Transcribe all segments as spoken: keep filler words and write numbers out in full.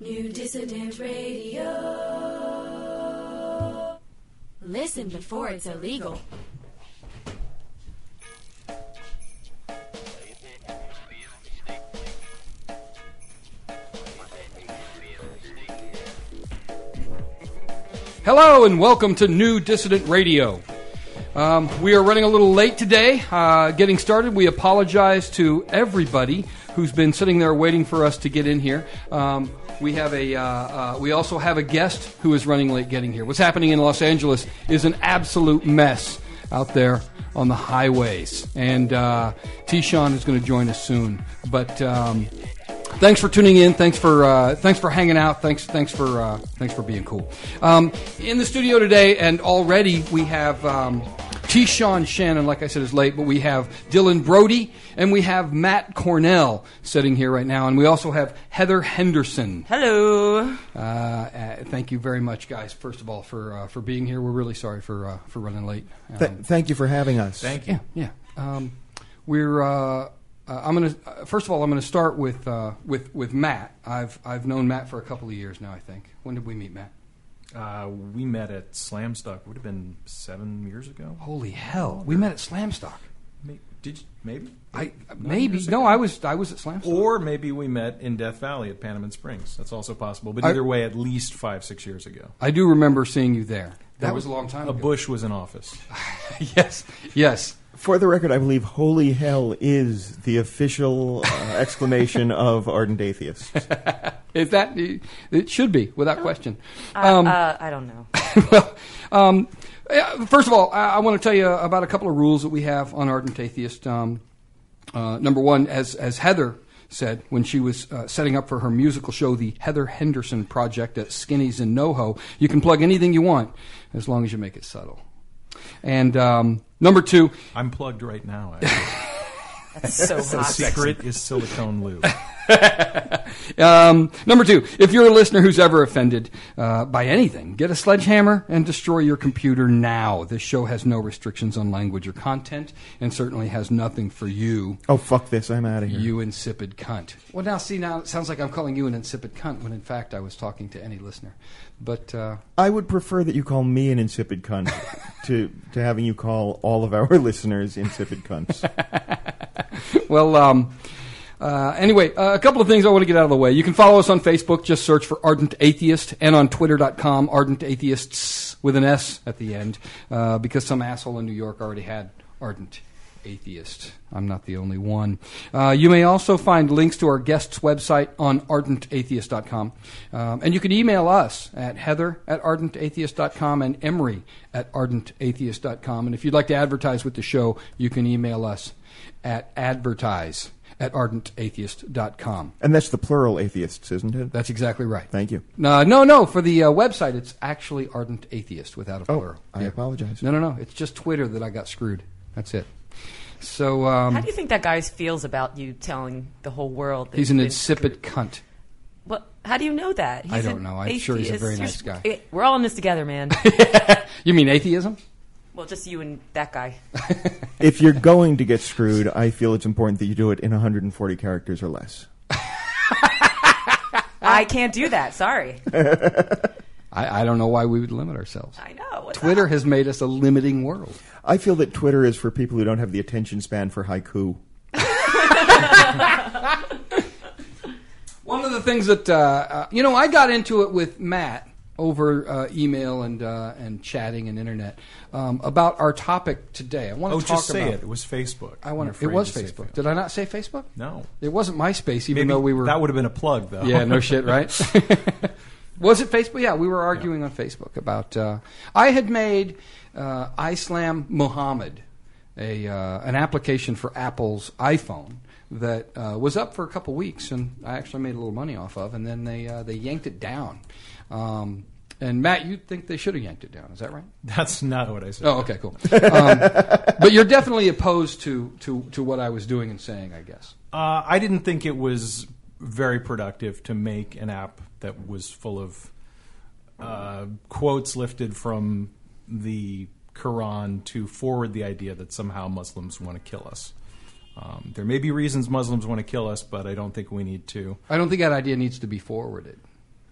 New Dissident Radio. Listen before it's illegal. Hello and welcome to New Dissident Radio. Um, we are running a little late today. Uh, getting started, we apologize to everybody who's been sitting there waiting for us to get in here. Um, we have a. Uh, uh, we also have a guest who is running late getting here. What's happening in Los Angeles is an absolute mess out there on the highways, and uh, T-Sean is going to join us soon. But um, thanks for tuning in. Thanks for uh, thanks for hanging out. Thanks thanks for uh, thanks for being cool. Um, in the studio today, and already we have. Um, T-Sean Shannon, like I said, is late, but we have Dylan Brody, and we have Matt Cornell sitting here right now, and we also have Heather Henderson. Hello. Uh, uh, thank you very much, guys, first of all, for uh, for being here. We're really sorry for uh, for running late. Um, Th- thank you for having us. Thank you. Yeah, yeah. Um, we're. Uh, uh, I'm gonna. Uh, first of all, I'm gonna start with uh, with with Matt. I've I've known Matt for a couple of years now. I think. When did we meet, Matt? Uh, we met at Slamstock. Would have been seven years ago. Holy hell! We met at Slamstock. Maybe, did you, maybe? I Nine maybe years no. ago? I was I was at Slamstock. Or maybe we met in Death Valley at Panamint Springs. That's also possible. But I- either way, at least five, six years ago. I do remember seeing you there. That, That was a long time A ago. Bush was in office. Yes, yes. For the record, I believe "Holy Hell" is the official uh, exclamation of ardent atheists. Is that it? Should be without question. I, Um, uh, I don't know. well, um, yeah, first of all, I, I want to tell you about a couple of rules that we have on Ardent Atheist. Um, uh, number one, as as Heather said when she was uh, setting up for her musical show, the Heather Henderson Project at Skinny's in NoHo, you can plug anything you want as long as you make it subtle. And um, number two, I'm plugged right now, actually. That's so The hot. secret is silicone lube. um, number two, if you're a listener who's ever offended uh, by anything, get a sledgehammer and destroy your computer now. This show has no restrictions on language or content, and certainly has nothing for you, Oh, fuck this, I'm out of here. you insipid cunt. Well, now, see, now it sounds like I'm calling you an insipid cunt, when in fact I was talking to any listener. But uh, I would prefer that you call me an insipid cunt to, to having you call all of our listeners insipid cunts. well, um, uh, anyway, uh, a couple of things I want to get out of the way. You can follow us on Facebook. Just search for Ardent Atheist, and on Twitter dot com, Ardent Atheists with an S at the end, uh, because some asshole in New York already had Ardent Atheist. I'm not the only one. Uh, you may also find links to our guest's website on ardent atheist dot com. Um, and you can email us at heather at ardent atheist dot com and Emery at ardent atheist dot com. And if you'd like to advertise with the show, you can email us at advertise at ardent atheist dot com. And that's the plural atheists, isn't it? That's exactly right. Thank you. No, no, no. For the uh, website, it's actually Ardent Atheist without a Oh, plural. I Yeah. apologize. No, no, no. It's just Twitter that I got screwed. That's it. So um, How do you think that guy feels about you telling the whole world that he's an you've been insipid screwed? cunt. Well, how do you know that? He's I don't an know. I'm sure he's a atheist. very You're nice s- guy. eh, We're all in this together, man. You mean atheism? Well, just you and that guy. If you're going to get screwed, I feel it's important that you do it in one hundred forty characters or less. I can't do that. Sorry. I, I don't know why we would limit ourselves. I know. What's Twitter up? has made us a limiting world. I feel that Twitter is for people who don't have the attention span for haiku. One of the things that, uh, uh, you know, I got into it with Matt over uh, email and uh, and chatting and internet um, about our topic today. I want to Oh, talk just say about it. It was Facebook. I I'm want. It afraid was to say Facebook. Facebook. Did I not say Facebook? No. It wasn't MySpace, even Maybe though we were. That would have been a plug, though. Yeah, no shit, right? Was it Facebook? Yeah, we were arguing yeah. on Facebook about. Uh, I had made uh, iSlam Muhammad, a uh, an application for Apple's iPhone that uh, was up for a couple weeks, and I actually made a little money off of, and then they uh, they yanked it down. Um, and Matt, you think they should have yanked it down? Is that right? That's not what I said. Oh, okay, cool. Um, but you're definitely opposed to, to, to what I was doing and saying, I guess. Uh, I didn't think it was very productive to make an app that was full of uh, quotes lifted from the Quran to forward the idea that somehow Muslims want to kill us. Um, there may be reasons Muslims want to kill us, but I don't think we need to. I don't think that idea needs to be forwarded.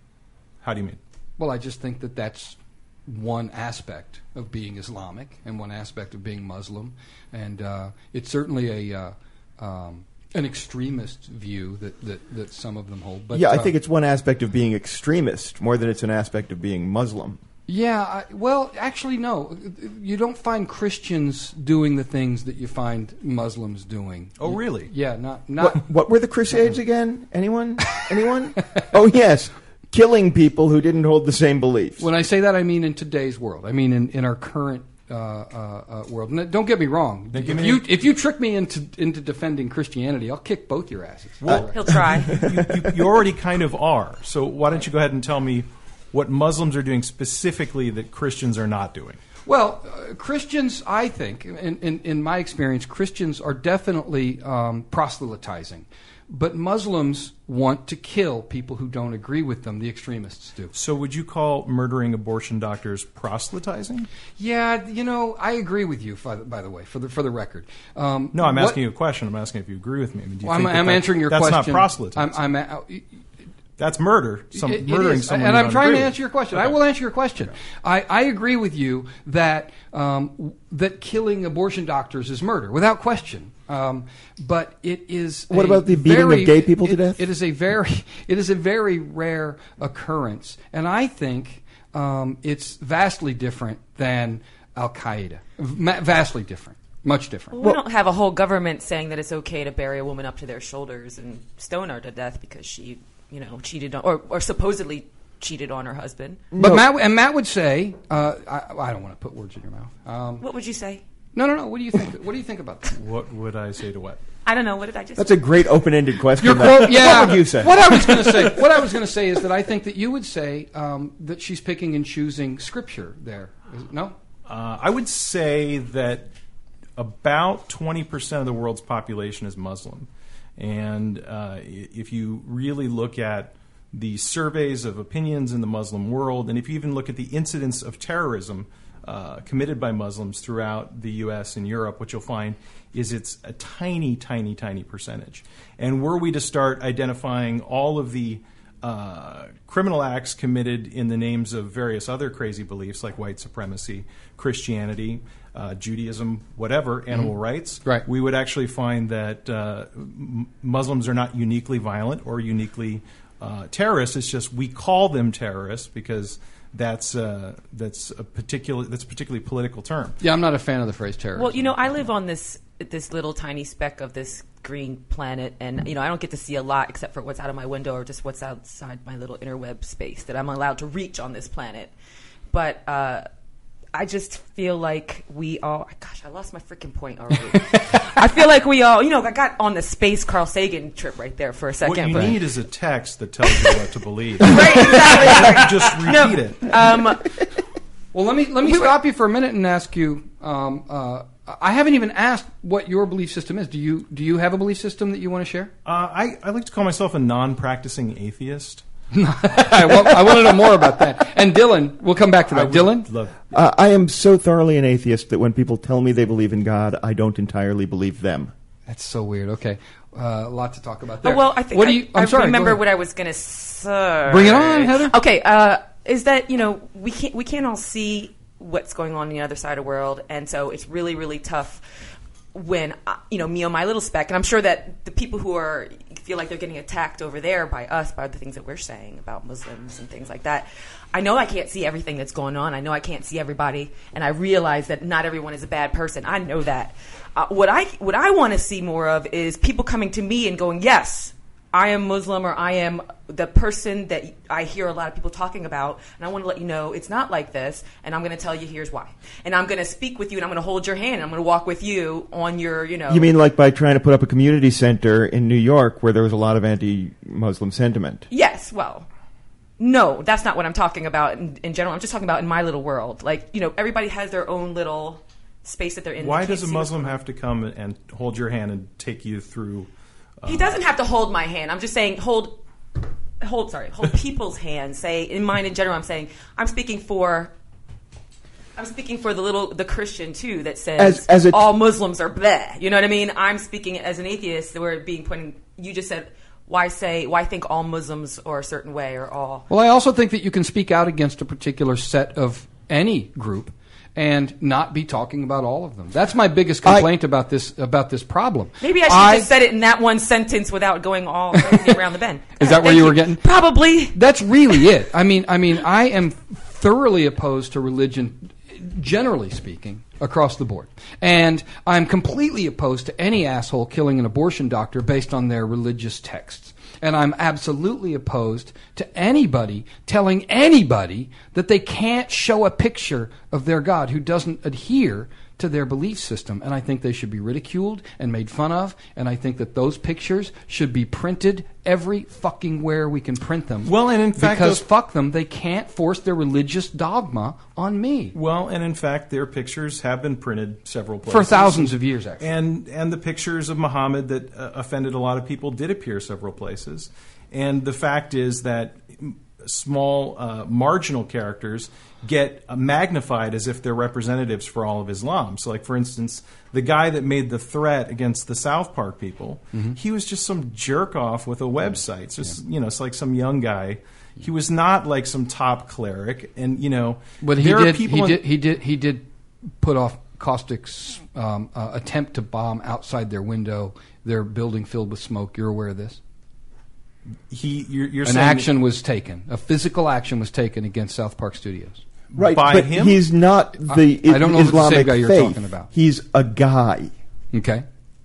How do you mean? Well, I just think that that's one aspect of being Islamic and one aspect of being Muslim, and uh, it's certainly a uh, um, an extremist view that, that, that some of them hold. But yeah, I uh, think it's one aspect of being extremist more than it's an aspect of being Muslim. Yeah, I, well, actually, no. You don't find Christians doing the things that you find Muslims doing. Oh, really? Yeah, not not. What, what were the Crusades again? Anyone? Anyone? Oh, yes. Killing people who didn't hold the same beliefs. When I say that, I mean in today's world. I mean in, in our current uh, uh, uh, world. And don't get me wrong. Then If give me you a- if you trick me into into defending Christianity, I'll kick both your asses. Well, He'll try. you, you, you already kind of are. So why don't you go ahead and tell me what Muslims are doing specifically that Christians are not doing? Well, uh, Christians, I think, in, in, in my experience, Christians are definitely um, proselytizing. But Muslims want to kill people who don't agree with them. The extremists do. So would you call murdering abortion doctors proselytizing? Yeah, you know, I agree with you, by the, by the way, for the for the record. Um, No, I'm what- asking you a question. I'm asking if you agree with me. I mean, do you Well, I'm, think that I'm that- answering your that's question. That's not proselytizing. I'm, I'm, uh, That's murder. Some, It- it murdering is. someone and you I'm don't trying agree to with. answer your question. Okay. I will answer your question. I, I agree with you that um, that killing abortion doctors is murder, without question. Um, but it is. What a about the beating of very- gay people to it- death? It is a very it is a very rare occurrence, and I think um, it's vastly different than Al Qaeda. Va- vastly different, much different. Well, we don't have a whole government saying that it's okay to bury a woman up to their shoulders and stone her to death because she, you know, cheated on, or, or supposedly cheated on her husband. But No. Matt and Matt would say, uh, I, I don't want to put words in your mouth. Um, What would you say? no, no, no. What do you think? What do you think about that? What would I say to what? I don't know. What did I just That's a great open-ended question. Your That- quote, yeah. What would you say? What I was going to say, what I was going to say is that I think that you would say um, that she's picking and choosing scripture there. Is it- No, Uh, I would say that about twenty percent of the world's population is Muslim. And uh, i- if you really look at the surveys of opinions in the Muslim world, and if you even look at the incidence of terrorism uh, committed by Muslims throughout the U S and Europe, what you'll find is it's a tiny, tiny, tiny percentage. And were we to start identifying all of the uh, criminal acts committed in the names of various other crazy beliefs like white supremacy, Christianity, uh, Judaism, whatever, animal rights, Right. we would actually find that uh, m- Muslims are not uniquely violent or uniquely uh, terrorists. It's just we call them terrorists because that's uh, that's a particular that's a particularly political term. yeah, I'm not a fan of the phrase terrorism. Well, you know, I live on this this little tiny speck of this green planet, and you know, I don't get to see a lot except for what's out of my window or just what's outside my little interweb space that I'm allowed to reach on this planet. But uh, I just feel like we all. Gosh, I lost my freaking point already. I feel like we all. You know, I got on the space Carl Sagan trip right there for a What second. you but- need is a text that tells you what to believe. right, exactly. Just repeat it. Um, well, let me let me We were- stop you for a minute and ask you. Um, uh, I haven't even asked what your belief system is. Do you do you have a belief system that you want to share? Uh, I, I like to call myself a non-practicing atheist. I, want, I want to know more about that. And Dylan, we'll come back to I that. would Dylan, love- Uh, I am so thoroughly an atheist that when people tell me they believe in God, I don't entirely believe them. that's so weird. Okay, uh, a lot to talk about there. Oh, well, I think What do I, you? I'm I sorry. go remember ahead. what I was going to say. Bring it on, Heather. Okay, uh, is that you know we can't we can't all see what's going on in the other side of the world, and so it's really really tough when uh, you know me on my little speck, and I'm sure that the people who are feel like they're getting attacked over there by us by the things that we're saying about Muslims and things like that. I know I can't see everything that's going on. I know I can't see everybody, and I realize that not everyone is a bad person. I know that. Uh, what I what I want to see more of is people coming to me and going, yes, I am Muslim, or I am the person that I hear a lot of people talking about, and I want to let you know it's not like this, and I'm going to tell you here's why. And I'm going to speak with you, and I'm going to hold your hand, and I'm going to walk with you on your, you know. You mean like by trying to put up a community center in New York where there was a lot of anti-Muslim sentiment? Yes, well, no, that's not what I'm talking about in, in general. I'm just talking about in my little world. Like, you know, everybody has their own little space that they're in. Why They can't does a see what's Muslim going on. have to come and hold your hand and take you through? He doesn't have to hold my hand. I'm just saying hold, hold. Sorry, hold people's hands. Say in mine in general. I'm saying I'm speaking for. I'm speaking for the little the Christian too that says As- as a- all Muslims are bleh. You know what I mean? I'm speaking as an atheist. Where being pointing. You just said why say why think all Muslims are a certain way or all? Well, I also think that you can speak out against a particular set of any group and not be talking about all of them. That's my biggest complaint I, about this about this problem. Maybe I should I, have just said it in that one sentence without going all crazy around the bend. Is that where you, you were getting? Probably. That's really it. I mean, I mean, I am thoroughly opposed to religion, generally speaking, across the board. And I'm completely opposed to any asshole killing an abortion doctor based on their religious texts. And I'm absolutely opposed to anybody telling anybody that they can't show a picture of their God who doesn't adhere to their belief system. And I think they should be ridiculed and made fun of. And I think that those pictures should be printed every fucking where we can print them. Well, and in fact, because those- fuck them, they can't force their religious dogma on me. Well, and in fact, their pictures have been printed several places. For thousands of years, actually. And and the pictures of Muhammad that uh, offended a lot of people did appear several places. And the fact is that small, uh, marginal characters get uh, magnified as if they're representatives for all of Islam. So, like, for instance, the guy that made the threat against the South Park people, mm-hmm. he was just some jerk-off with a website. It's just, yeah. you know, it's like some young guy. He was not like some top cleric. And, you know, but he there did, are people... He in, did, he did, he did put off Caustic's um, uh, attempt to bomb outside their window, their building filled with smoke. You're aware of this? He, you're, you're An saying action was taken. A physical action was taken against South Park Studios. Right, by but him? he's not the I, I don't know if it's the Islamic same guy you're faith. talking about. He's a guy. Okay.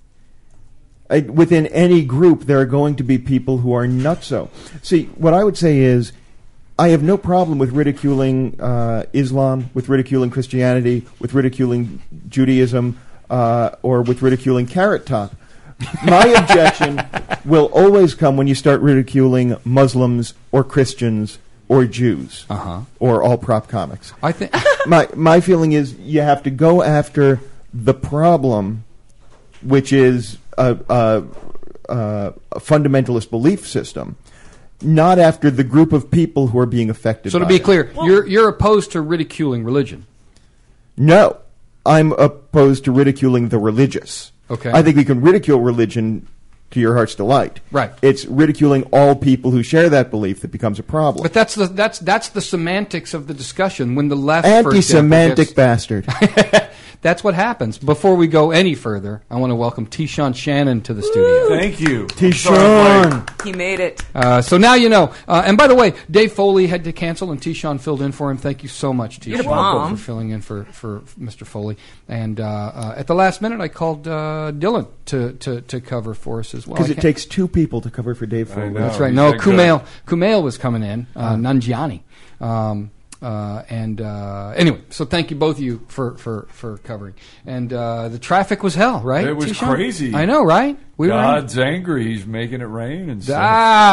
I, within any group, there are going to be people who are nutso. See, what I would say is, I have no problem with ridiculing uh, Islam, with ridiculing Christianity, with ridiculing Judaism, uh, or with ridiculing Carrot Top. My objection will always come when you start ridiculing Muslims or Christians or Jews uh-huh. or all prop comics. I think my my feeling is you have to go after the problem, which is a, a, a, a fundamentalist belief system, not after the group of people who are being affected. So to by be it. clear, well, you're you're opposed to ridiculing religion. No, I'm opposed to ridiculing the religious. Okay. I think we can ridicule religion to your heart's delight. Right. It's ridiculing all people who share that belief that becomes a problem. But that's the that's that's the semantics of the discussion. When the left, for Anti-Semantic example, bastard. gets, that's what happens. Before we go any further, I want to welcome T-Shawn Shannon to the studio. Thank you. T-Shawn. He made it. Uh, so now you know. Uh, and by the way, Dave Foley had to cancel, and T-Shawn filled in for him. Thank you so much, T-Shawn, You're welcome. for filling in for, for Mister Foley. And uh, uh, at the last minute, I called uh, Dylan to, to, to cover for us as well. Because I it can't- takes two people to cover for Dave Foley. know. That's right. he's No, that good. Kumail Kumail was coming in, uh, Nanjiani. Um, uh, and uh, anyway, so thank you both of you for, for, for covering. And uh, the traffic was hell, right? It was T-Shawn? crazy. I know, right? We God's angry. He's making it rain and were stuff.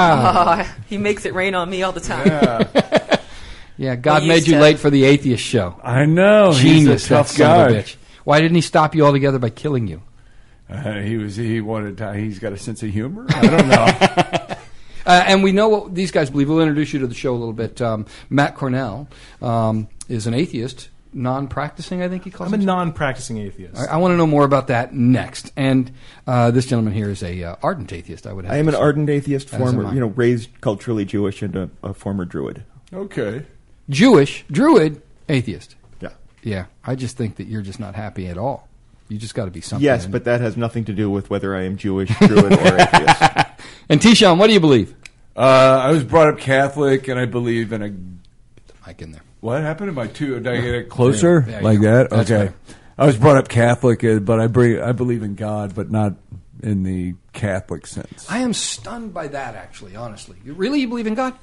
ah, Oh, he makes it rain on me all the time. Yeah, yeah. God We made used you to- late for the atheist show. I know. Genius, He's a tough that son of a guy. bitch. Why didn't he stop you altogether by killing you? Uh, he was. He wanted. To, he's got a sense of humor. I don't know. Uh, and we know what these guys believe. We'll introduce you to the show a little bit. Um, Matt Cornell um, is an atheist, non-practicing, I think he calls I'm a himself. non-practicing atheist. I, I want to know more about that next. And uh, this gentleman here is a uh, ardent atheist, I would have I am to an say. ardent atheist, As am former, I. you know, raised culturally Jewish and a, a former Druid. Okay. Jewish, Druid, atheist. Yeah. Yeah, I just think that you're just not happy at all. You just got to be something. Yes, And- but that has nothing to do with whether I am Jewish, Druid, or atheist. And T-Shawn, what do you believe? Uh, I was brought up Catholic, and I believe in a. Mike in there. What happened to my two? Did I get it closer There you like go. that? That's okay. better. I was brought up Catholic, uh, but I bring, I believe in God, but not in the Catholic sense. I am stunned by that, actually, honestly. You really you believe in God?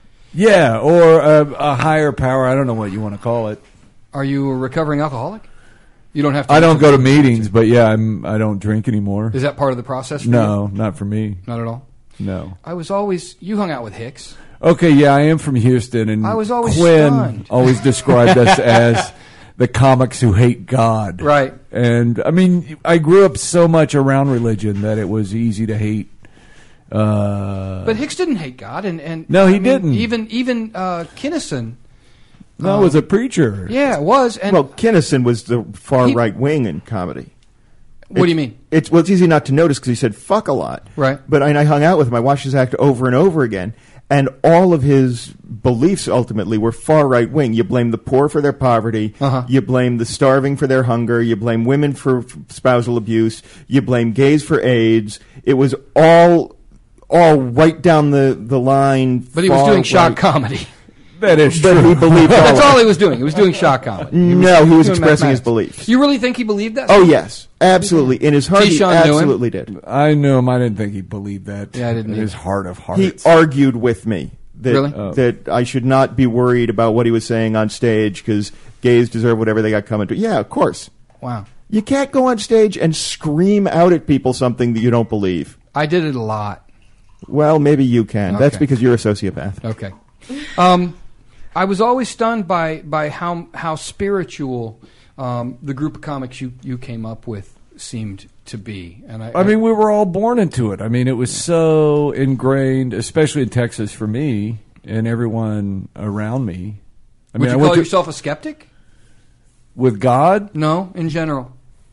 Yeah, or a, a higher power. I don't know what you want to call it. Are you a recovering alcoholic? You don't have to. I don't go to meetings, but yeah, I'm. I don't drink anymore. Is that part of the process for No, you? not for me. Not at all? No. I was always... You hung out with Hicks. Okay, yeah, I am from Houston, and I was always Quinn stunned. always described us as the comics who hate God. Right. And I mean, I grew up so much around religion that it was easy to hate. Uh, But Hicks didn't hate God, and, and No, he I mean, didn't. Even even uh, Kinnison, no, I was a preacher. yeah, it was. And well, Kinnison was the far He- right wing in comedy. What do you mean? It's well, it's easy not to notice because he said "fuck" a lot, Right. But I, I hung out with him. I watched his act over and over again, and all of his beliefs ultimately were far right wing. You blame the poor for their poverty. Uh-huh. You blame the starving for their hunger. You blame women for f- spousal abuse. You blame gays for AIDS. It was all, all right down the the line. But he was far doing shock right. comedy. That is But true. he believed all That's of all it. he was doing. He was doing shock comedy. No, he was doing expressing his mathematics. beliefs. You really think he believed that? Oh yes, absolutely. In his heart, he Keyshawn knew him. absolutely did. I knew him. I didn't think he believed that. Yeah, I didn't In his either. heart of He hearts. argued with me that Really? Oh. that I should not be worried about what he was saying on stage because gays deserve whatever they got coming to. Yeah, of course. Wow. You can't go on stage and scream out at people something that you don't believe. I did it a lot. Well, maybe you can. That's Okay. because you're a sociopath. Okay. Um, I was always stunned by by how how spiritual um, the group of comics you, you came up with seemed to be. And I, I mean, we were all born into it. I mean, it was so ingrained, especially in Texas for me and everyone around me. I would mean, I you went call to- yourself a skeptic? with God? No, in general.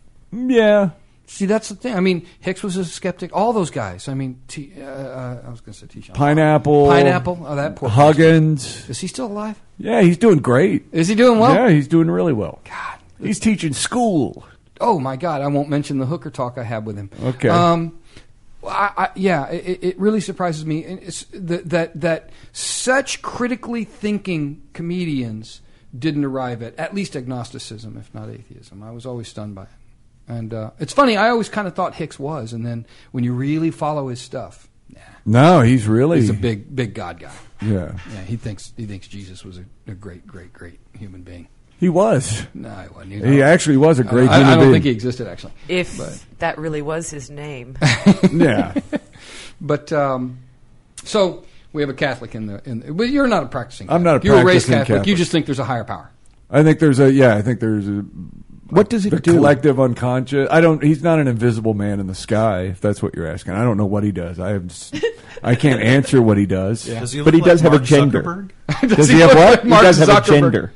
Yeah. See, that's the thing. I mean, Hicks was a skeptic. All those guys. I mean, T, uh, uh, I was going to say T. Sean. Pineapple. Pineapple. Oh, that poor Huggins. Is he still alive? Yeah, he's doing great. Is he doing well? Yeah, he's doing really well. God. He's teaching school. Oh my God! I won't mention the hooker talk I had with him. Okay. Um, I, I, yeah, it, it really surprises me it's that, that that such critically thinking comedians didn't arrive at at least agnosticism, if not atheism. I was always stunned by it. And uh, it's funny. I always kind of thought Hicks was, and then when you really follow his stuff, nah, No, he's really. he's a big, big God guy. Yeah. Yeah, he thinks he thinks Jesus was a, a great, great, great human being. He was. No, he wasn't. He actually was a great I, human I don't being. think he existed actually. If But- that really was his name. Yeah. But um, so we have a Catholic in the. In the but you're not a practicing. I'm not a Catholic. You were raised practicing Catholic. You Catholic. just think there's a higher power. I think there's a, yeah, I think there's a. What does it the do? collective unconscious. I don't. He's not an invisible man in the sky. If that's what you're asking, I don't know what he does. I have. Just, I can't answer what he does. Does he But he look does like have a Mark gender. Zuckerberg? Does he have look what? like He Mark does have a Zuckerberg? gender.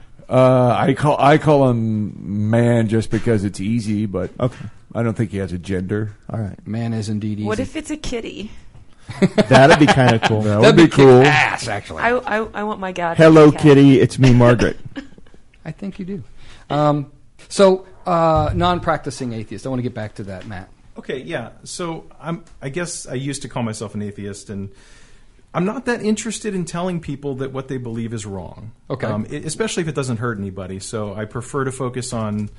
Uh, I call I call him man just because it's easy, but Okay. I don't think he has a gender. All right. Man is indeed easy. What if it's a kitty? That'd be kind of cool. That That'd would be be cool. Ass, actually. I, I, I want my God. to Hello, be a cat. kitty. It's me, Margaret. I think you do. Um, so uh, non-practicing atheist. I want to get back to that, Matt. Okay, yeah. So I'm. I guess I used to call myself an atheist, and I'm not that interested in telling people that what they believe is wrong. Okay. Um, i- especially if it doesn't hurt anybody. So I prefer to focus on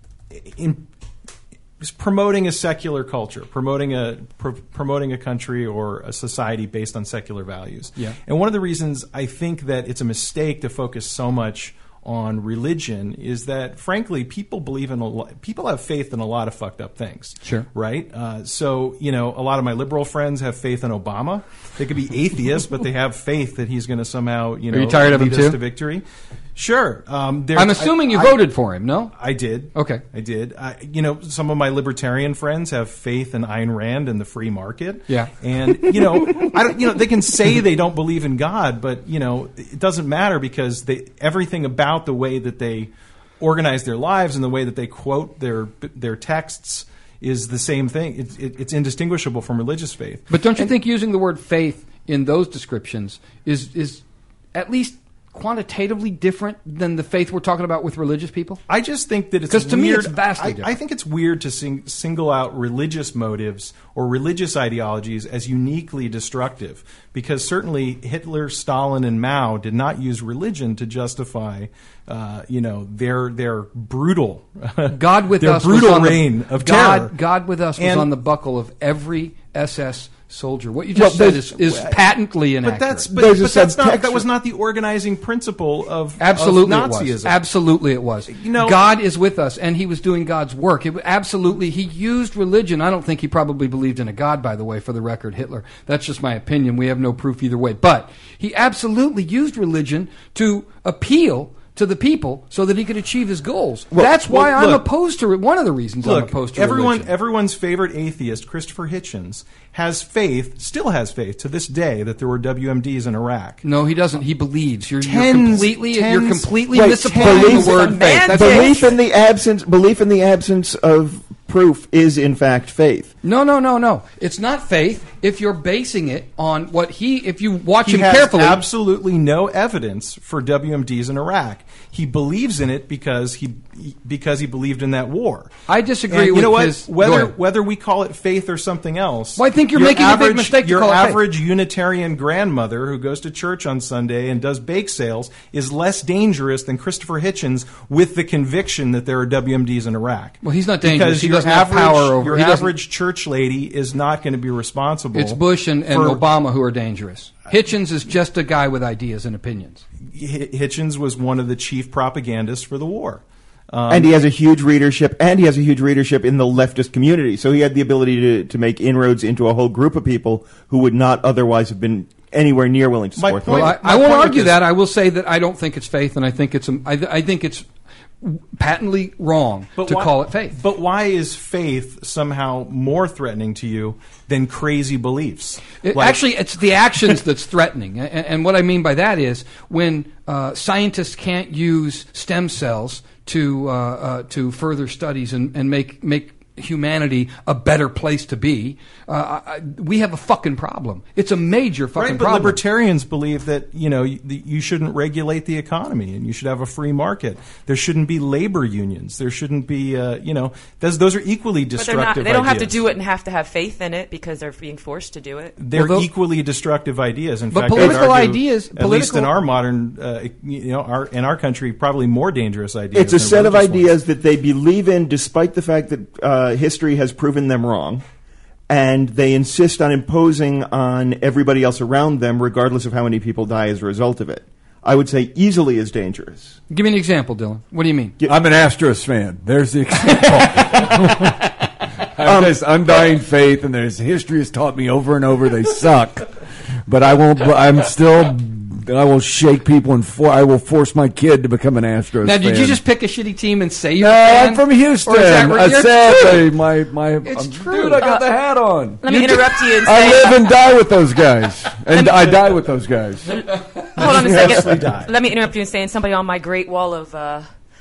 in just promoting a secular culture, promoting a pro, promoting a country or a society based on secular values. Yeah. And one of the reasons I think that it's a mistake to focus so much on religion is that, frankly, people believe in a lot, people have faith in a lot of fucked up things. Sure. Right? Uh, so, you know, a lot of my liberal friends have faith in Obama. They could be atheists, but they have faith that he's going to somehow, you know, you tired of him lead us too? to victory. Sure. Um, there- I'm assuming I- you I- voted for him, no? I did. Okay. I did. I, you know, some of my libertarian friends have faith in Ayn Rand and the free market. Yeah. And you know, I don't. You know, they can say they don't believe in God, but you know, it doesn't matter because they everything about the way that they organize their lives and the way that they quote their their texts is the same thing. It's it, it's indistinguishable from religious faith. But don't you think using the word faith in those descriptions is is at least quantitatively different than the faith we're talking about with religious people? I just think that it's 'Cause to me weird. it's vastly I, different. I think it's weird to sing, single out religious motives or religious ideologies as uniquely destructive, because certainly Hitler, Stalin, and Mao did not use religion to justify, uh, you know, their their brutal, God with their us brutal was on reign the, of God, terror. God with us was And- on the buckle of every S S soldier. What you Well, just said there's- is, is patently inaccurate. But that's but, There's a but that's not subtext- that was not the organizing principle of Absolutely, of it was. Nazism. Absolutely, it was. You know- God is with us, and He was doing God's work. It, absolutely, He used religion. I don't think He probably believed in a God, by the way, for the record, Hitler. That's just my opinion. We have no proof either way. But He absolutely used religion to appeal to the people so that He could achieve His goals. That's why well, I'm look. opposed to it. One of the reasons I'm Look, opposed to everyone, religion. everyone's favorite atheist, Christopher Hitchens, has faith, still has faith to this day that there were W M Ds in Iraq. No, he doesn't. He believes. You're, you're Tens- completely, you're tens- completely Wait, misapplying belief- the word faith. That's Semantics. Belief in the absence, belief in the absence of proof is in fact faith. No, no, no, no. It's not faith if you're basing it on what he, if you watch He him has carefully. absolutely no evidence for W M Ds in Iraq. He believes in it because he because he believed in that war. I disagree And you with know what? his- go Whether ahead. whether we call it faith or something else. Well, I think you're your making a big average, mistake to Your call it faith. average Unitarian grandmother who goes to church on Sunday and does bake sales is less dangerous than Christopher Hitchens with the conviction that there are W M Ds in Iraq. Well, he's not dangerous. Because He your doesn't have average, power over- your he doesn't- average church lady is not going to be responsible. It's Bush and, and for- Obama who are dangerous. Hitchens is just a guy with ideas and opinions. H- Hitchens was one of the chief propagandists for the war. Um, and he has a huge readership, and he has a huge readership in the leftist community. So he had the ability to, to make inroads into a whole group of people who would not otherwise have been anywhere near willing to My support point- him. Well, I, my I won't point with argue this- that. I will say that I don't think it's faith, and I think it's a, I, I think it's patently wrong to why- call it faith. But why is faith somehow more threatening to you than crazy beliefs? It- Like- actually, it's the actions that's threatening. And, and what I mean by that is when uh, scientists can't use stem cells to uh, uh, to further studies and, and make make humanity a better place to be, uh, I, we have a fucking problem. It's a major fucking right, but problem. libertarians believe that you know you, you shouldn't regulate the economy and you should have a free market. There shouldn't be labor unions. There shouldn't be uh, you know those those are equally But they're destructive. not, they don't have to ideas. do it and have to have faith in it because they're being forced to do it. They're Well, those- equally destructive ideas. In But fact, I would political argue, ideas- at least in political- our modern, uh, you know, our in our country, probably more dangerous ideas. It's a than set of religious ones. ideas that they believe in despite the fact that uh, history has proven them wrong, and they insist on imposing on everybody else around them regardless of how many people die as a result of it. I would say easily as dangerous. Give me an example, Dylan. What do you mean? I'm an Astros fan. There's the example. I have this undying faith, and there's history has taught me over and over they suck. But I won't. I'm still. I will shake people and for, I will force my kid to become an Astros Now, fan. did you just pick a shitty team and say you're No, a fan? I'm from Houston. Or is that where- I It's sadly, true. my my. It's um, true. Dude, I got the hat on. Let me interrupt you and I say, live and die with those guys, and I die with those guys. hold on a second. Let me interrupt you and saying somebody on my great wall of uh,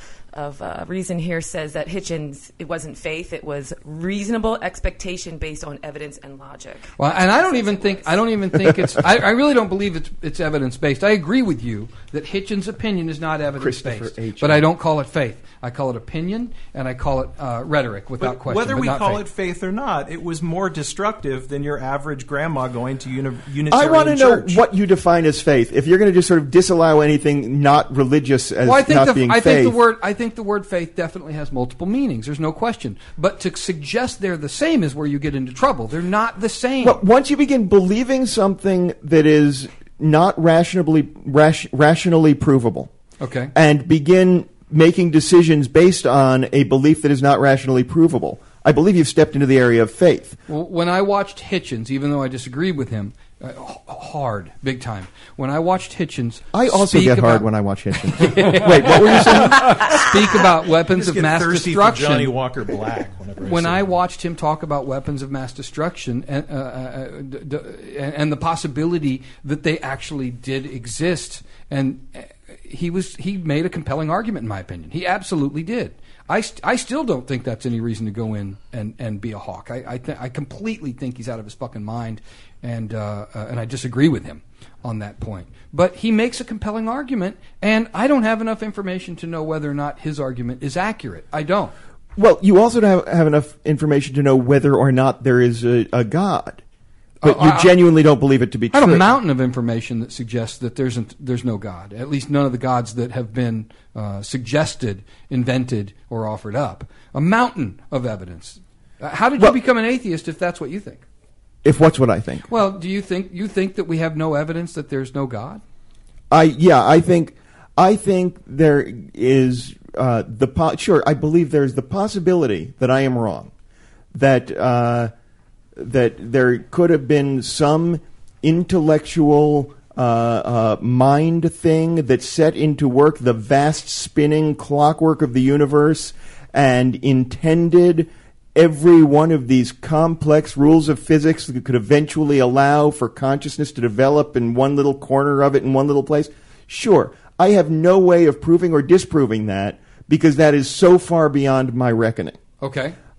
of uh, reason here says that Hitchens, it wasn't faith, it was reasonable expectation based on evidence and logic. Well, and I don't even think I don't even think it's. I, I really don't believe it's it's evidence based. I agree with you that Hitchens' opinion is not evidence Christopher based, H. but I don't call it faith. I call it opinion, and I call it uh, rhetoric without But question. whether but we not call faith. it faith or not, it was more destructive than your average grandma going to uni- I Unitarian want to know church. what you define as faith. If you're going to just sort of disallow anything not religious as Well, I think not the being I faith, think the word I think the word faith definitely has multiple meanings. There's no question. But to suggest they're the same is where you get into trouble. They're not the same. Well, once you begin believing something that is not rationally rash, rationally provable, Okay. and begin making decisions based on a belief that is not rationally provable, I believe you've stepped into the area of faith. Well, when I watched Hitchens, even though I disagreed with him, uh, h- hard, big time. When I watched Hitchens, I also speak get hard about, when I watch Hitchens. Wait, what were you saying? speak about weapons Just of get mass thirsty destruction. for Johnny Walker Black. Whenever When see I him. watched him talk about weapons of mass destruction and, uh, uh, d- d- and, and the possibility that they actually did exist, and uh, he was he made a compelling argument, in my opinion. He absolutely did. I, st- I still don't think that's any reason to go in and, and be a hawk. I I, th- I completely think he's out of his fucking mind, and uh, uh, and I disagree with him on that point. But he makes a compelling argument, and I don't have enough information to know whether or not his argument is accurate. I don't. Well, you also don't have, have enough information to know whether or not there is a, a God. But Uh, you I- genuinely don't believe it to be I true. have a mountain of information that suggests that there's there's no God. At least none of the gods that have been uh, suggested, invented, or offered up. A mountain of evidence. Uh, how did Well- you become an atheist if that's what you think? If what's what I think. Well, do you think you think that we have no evidence that there's no God? I yeah, I think I think there is uh, the po- sure. I believe there's the possibility that I am wrong, that uh, that there could have been some intellectual uh, uh, mind thing that set into work the vast spinning clockwork of the universe and intended every one of these complex rules of physics that could eventually allow for consciousness to develop in one little corner of it in one little place. Sure, I have no way of proving or disproving that because that is so far beyond my reckoning. Okay.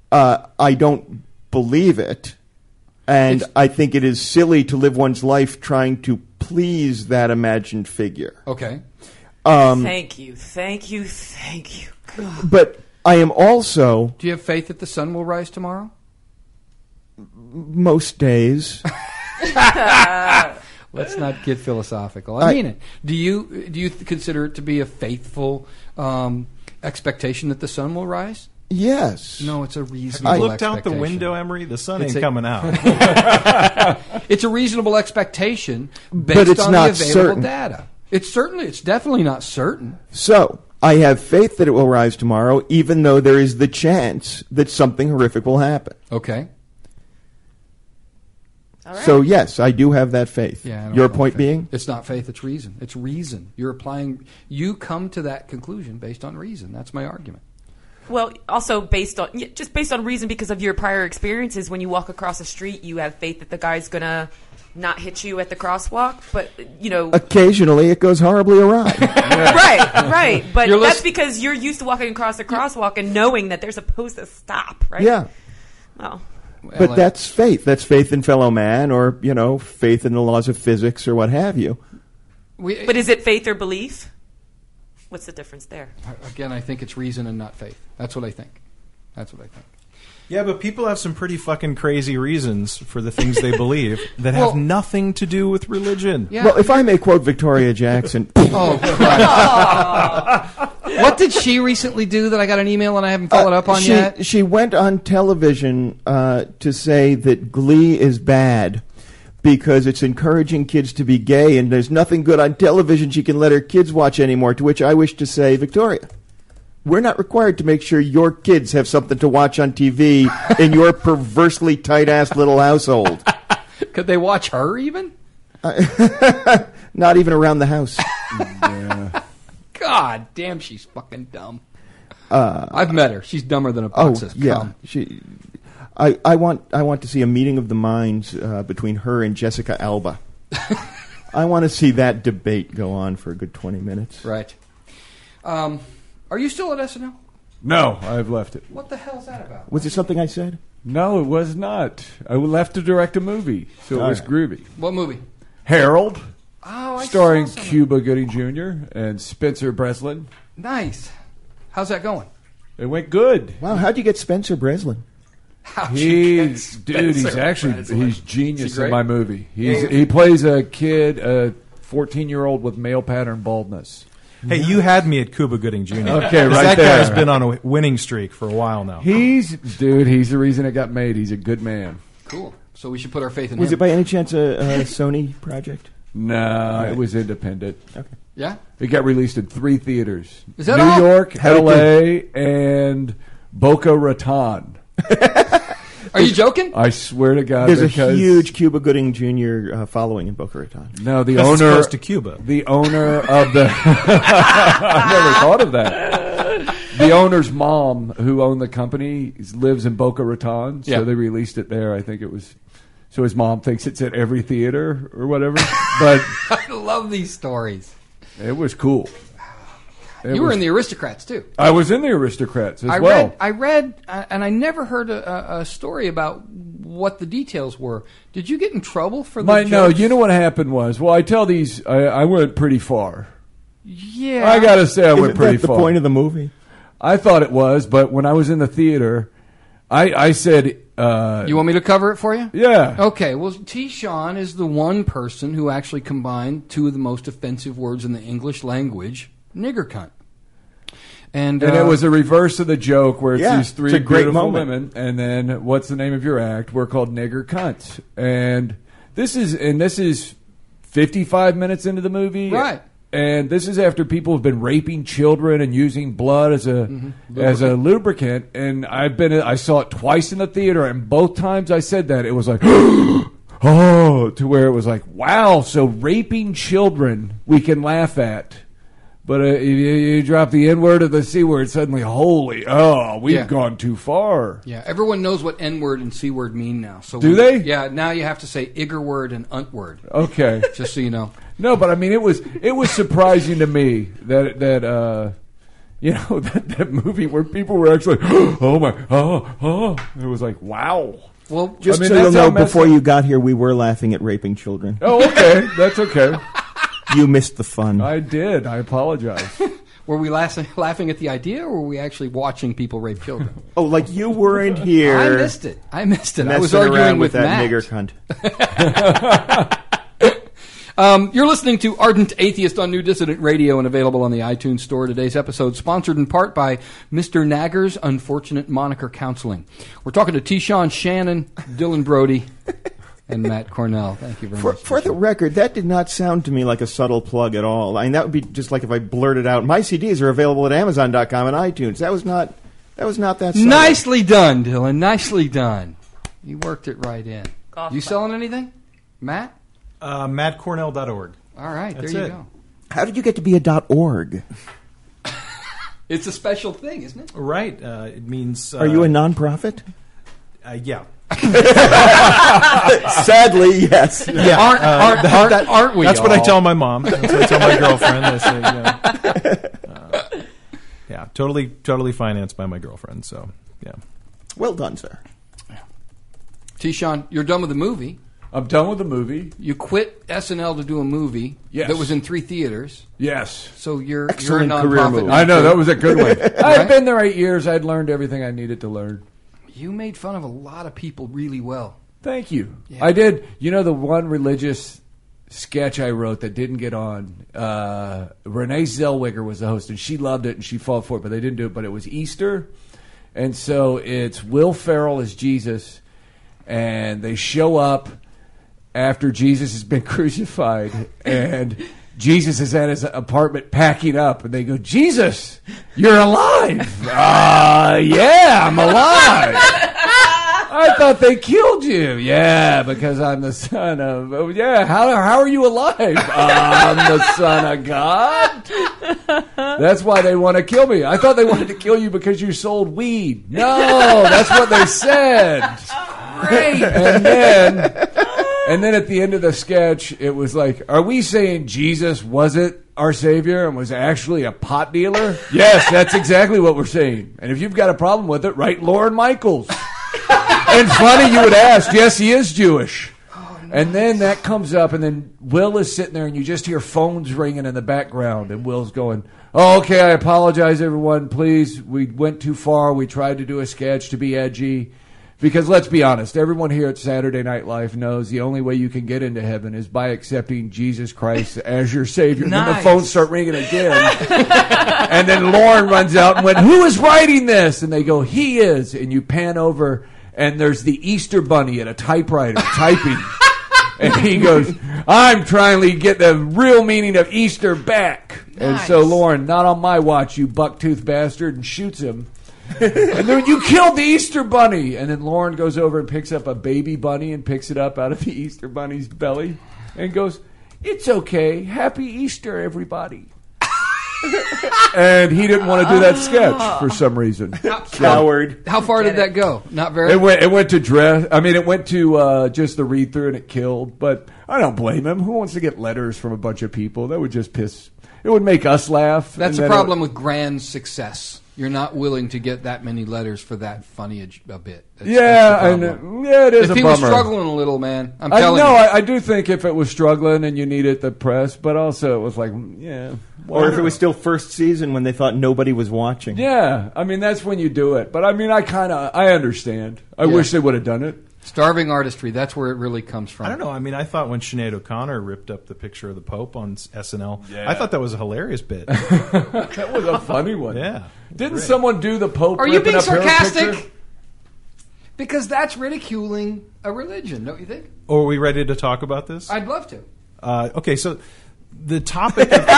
uh, I don't believe it, and It's- I think it is silly to live one's life trying to please that imagined figure. Okay. Um, Thank you, thank you, thank you. God. but I am also, Do you have faith that the sun will rise tomorrow? most days, Let's not get philosophical. I, I- mean it. Do you do you consider it to be a faithful um, expectation that the sun will rise? yes. No, it's a You reasonable. looked out the expectation. window, Emery. The sun It's ain't a- coming out. It's a reasonable expectation based But it's on not the available certain. data. It's certainly, it's definitely not certain. So, I have faith that it will rise tomorrow, even though there is the chance that something horrific will happen. Okay. All right. So, yes, I do have that faith. Yeah. I don't Your know point faith. being? it's not faith. It's reason. It's reason. You're applying. You come to that conclusion based on reason. That's my argument. Well, also based on yeah, just based on reason because of your prior experiences. When you walk across the street, you have faith that the guy's gonna not hit you at the crosswalk. But you know, Occasionally, it goes horribly awry. right, right. But You're that's list- because you're used to walking across the crosswalk and knowing that they're supposed to stop. Right? yeah. Well, Well, But I- that's faith. That's faith in fellow man, or, you know, faith in the laws of physics, or what have you. we, but is it faith or belief? What's the difference there? again, I think it's reason and not faith. That's what I think. That's what I think. Yeah, but people have some pretty fucking crazy reasons for the things they believe that Well- have nothing to do with religion. Yeah. Well, if I may quote Victoria Jackson, Oh, Christ. What did she recently do that I got an email and I haven't followed up on Uh, she, yet? she went on television uh, to say that Glee is bad because it's encouraging kids to be gay, and there's nothing good on television she can let her kids watch anymore, to which I wish to say, Victoria, we're not required to make sure your kids have something to watch on T V in your perversely tight-ass little household. Could they watch her even? Not even around the house. God damn, she's fucking dumb. I've met her. She's dumber than a Oh, box of yeah. cum. She, I, I want I want to see a meeting of the minds uh, between her and Jessica Alba. I want to see that debate go on for a good twenty minutes. Right. Um, are you still at S N L? No, I've left it. What the hell's that about? Was it something I said? No, it was not. I left to direct a movie, so it All was right. groovy. What movie? Harold, Oh, I starring saw some of Cuba Gooding Junior and Spencer Breslin. it. Nice. How's that going? It went good. Wow, how'd you get Spencer Breslin? How'd you get He's dude. He's Spencer actually Breslin? he's Is genius he great? in my movie. He's he plays a kid, a fourteen year old with male pattern baldness. Hey, you had me at Cuba Gooding Junior Okay, right that there. guy's been on a winning streak for a while now. He's dude. He's the reason it got made. He's a good man. Cool. So we should put our faith in Was him. it by any chance a, a Sony project? No, it was independent. Yeah? It got released in three theaters: Is that New all? York, How'd L A, and Boca Raton. Are you joking? I swear to God, There's a because huge Cuba Gooding Junior Uh, following in Boca Raton. no, the Because it's owner, close to Cuba. the owner of the. I never thought of that. The owner's mom, who owned the company, lives in Boca Raton, so Yeah. they released it there. I think it was. So his mom thinks it's at every theater or whatever, but I love these stories. it was cool. It You were was- in the Aristocrats, too. I was in the Aristocrats as I well. read, I read, uh, and I never heard a, a, a story about what the details were. Did you get in trouble for the My, no, jokes? you know what happened was, well, I tell these, I, I went pretty far. Yeah. I gotta say, I went Isn't pretty that the far. point of the movie? I thought it was, but when I was in the theater, I, I said, uh, You want me to cover it for you? yeah. Okay, well, T. Sean is the one person who actually combined two of the most offensive words in the English language, nigger cunt. And, And uh, it was a reverse of the joke where it's Yeah, these three it's a great beautiful moment. women, and then what's the name of your act? We're called nigger cunts. And this is, and this is fifty-five minutes into the movie. Right. And this is after people have been raping children and using blood as a Mm-hmm. as a lubricant. And I've been I saw it twice in the theater, and both times I said that it was like, oh, to where it was like, wow. So raping children we can laugh at, but uh, you, you drop the N word or the C word, suddenly, holy, oh, we've Yeah. gone too far. Yeah, everyone knows what N word and C word mean now. So Do we- they? Yeah, now you have to say Igger word and unt word, Okay. just so you know. No, but I mean, it was it was surprising to me that that uh, You know, that, that movie where people were actually, oh my, oh, oh. It was like, wow. Well, Just I mean, so you'll that's how know, messed before up- you got here, we were laughing at raping children. Oh, okay. That's okay. You missed the fun. I did. I apologize. were we laughing, laughing at the idea, or were we actually watching people rape children? Oh, like you weren't here. I missed it. I missed it. I was messing around arguing with, with, that Matt. nigger cunt. Um, you're listening to Ardent Atheist on New Dissident Radio and available on the iTunes Store. Today's episode sponsored in part by Mister Nagger's Unfortunate Moniker Counseling. We're talking to T-Shawn Shannon, Dylan Brody, and Matt Cornell. Thank you very For, much. for the record, that did not sound to me like a subtle plug at all. I mean, that would be just like if I blurted out, my C Ds are available at Amazon dot com and iTunes. That was not, that was not that subtle. Nicely done, Dylan. Nicely done. You worked it right in. Golf You clap. selling anything, Matt? Uh, matt cornell dot org. All right, That's there you it. go. How did you get to be a .org? It's a special thing, isn't it? Right. Uh, it means. Uh, Are you a nonprofit? Uh, yeah. Sadly, yes. Yeah. Aren't, aren't, aren't, aren't we? That's what I all? tell my mom. That's what I tell my girlfriend. I say, you know, uh, yeah, totally, totally financed by my girlfriend. So, yeah. Well done, sir. T-Shawn, you're done with the movie. I'm done with the movie. You quit S N L to do a movie Yes. that was in three theaters. Yes. So you're Excellent you're a career nonprofit. move. now, I know, too. that was a good one. I Right? had been there eight years. I'd learned everything I needed to learn. You made fun of a lot of people really well. Thank you. Yeah. I did. You know, the one religious sketch I wrote that didn't get on, uh, Renee Zellweger was the host, and she loved it, and she fought for it, but they didn't do it. But it was Easter, and so it's Will Ferrell as Jesus, and they show up after Jesus has been crucified, and Jesus is at his apartment packing up, and they go, Jesus, you're alive. Uh, yeah, I'm alive. I thought they killed you. Yeah, because I'm the son of, oh, yeah, how, how are you alive? I'm the son of God. That's why they want to kill me. I thought they wanted to kill you because you sold weed. No, that's what they said. Great. And then, and then at the end of the sketch, it was like, are we saying Jesus wasn't our Savior and was actually a pot dealer? Yes, that's exactly what we're saying. And if you've got a problem with it, write Lorne Michaels. And funny you would ask, yes, he is Jewish. And then that comes up, and then Will is sitting there, and you just hear phones ringing in the background, and Will's going, oh, okay, I apologize, everyone, please. We went too far. We tried to do a sketch to be edgy. Because let's be honest, everyone here at Saturday Night Live knows the only way you can get into heaven is by accepting Jesus Christ as your Savior. And then the Nice. phones start ringing again. And then Lauren runs out and went, who is writing this? And they go, he is. And you pan over, and there's the Easter Bunny at a typewriter typing. And he goes, I'm trying to get the real meaning of Easter back. And so Nice. Lauren, not on my watch, you buck-toothed bastard, and shoots him. And then you killed the Easter Bunny. And then Lauren goes over and picks up a baby bunny and picks it up out of the Easter Bunny's belly and goes, it's okay. Happy Easter, everybody. And he didn't want to do that sketch for some reason. Coward. How far did that go? Not very. It went. It went to dress. I mean, it went to uh, just the read through, and it killed. But I don't blame him. Who wants to get letters from a bunch of people? That would just piss. It would make us laugh. That's and the then problem It, with grand success. You're not willing to get that many letters for that funny a, a bit. That's, yeah, that's the and problem. uh, yeah, it is if a he bummer. was struggling a little, man, I'm I, telling no, you. I, I do think if it was struggling and you needed the press, but also it was like, yeah. Or if it was still first season when they thought nobody was watching. Yeah, I mean, that's when you do it. But I mean, I kind of, I understand. I Yeah. wish they would have done it. Starving artistry, that's where it really comes from. I don't know. I mean, I thought when Sinead O'Connor ripped up the picture of the Pope on S N L, Yeah. I thought that was a hilarious bit. That was a funny one. Yeah. Didn't Great. someone do the Pope Are you ripping being up her sarcastic? picture? Because that's ridiculing a religion, don't you think? Or are we ready to talk about this? I'd love to. Uh, okay, so the topic of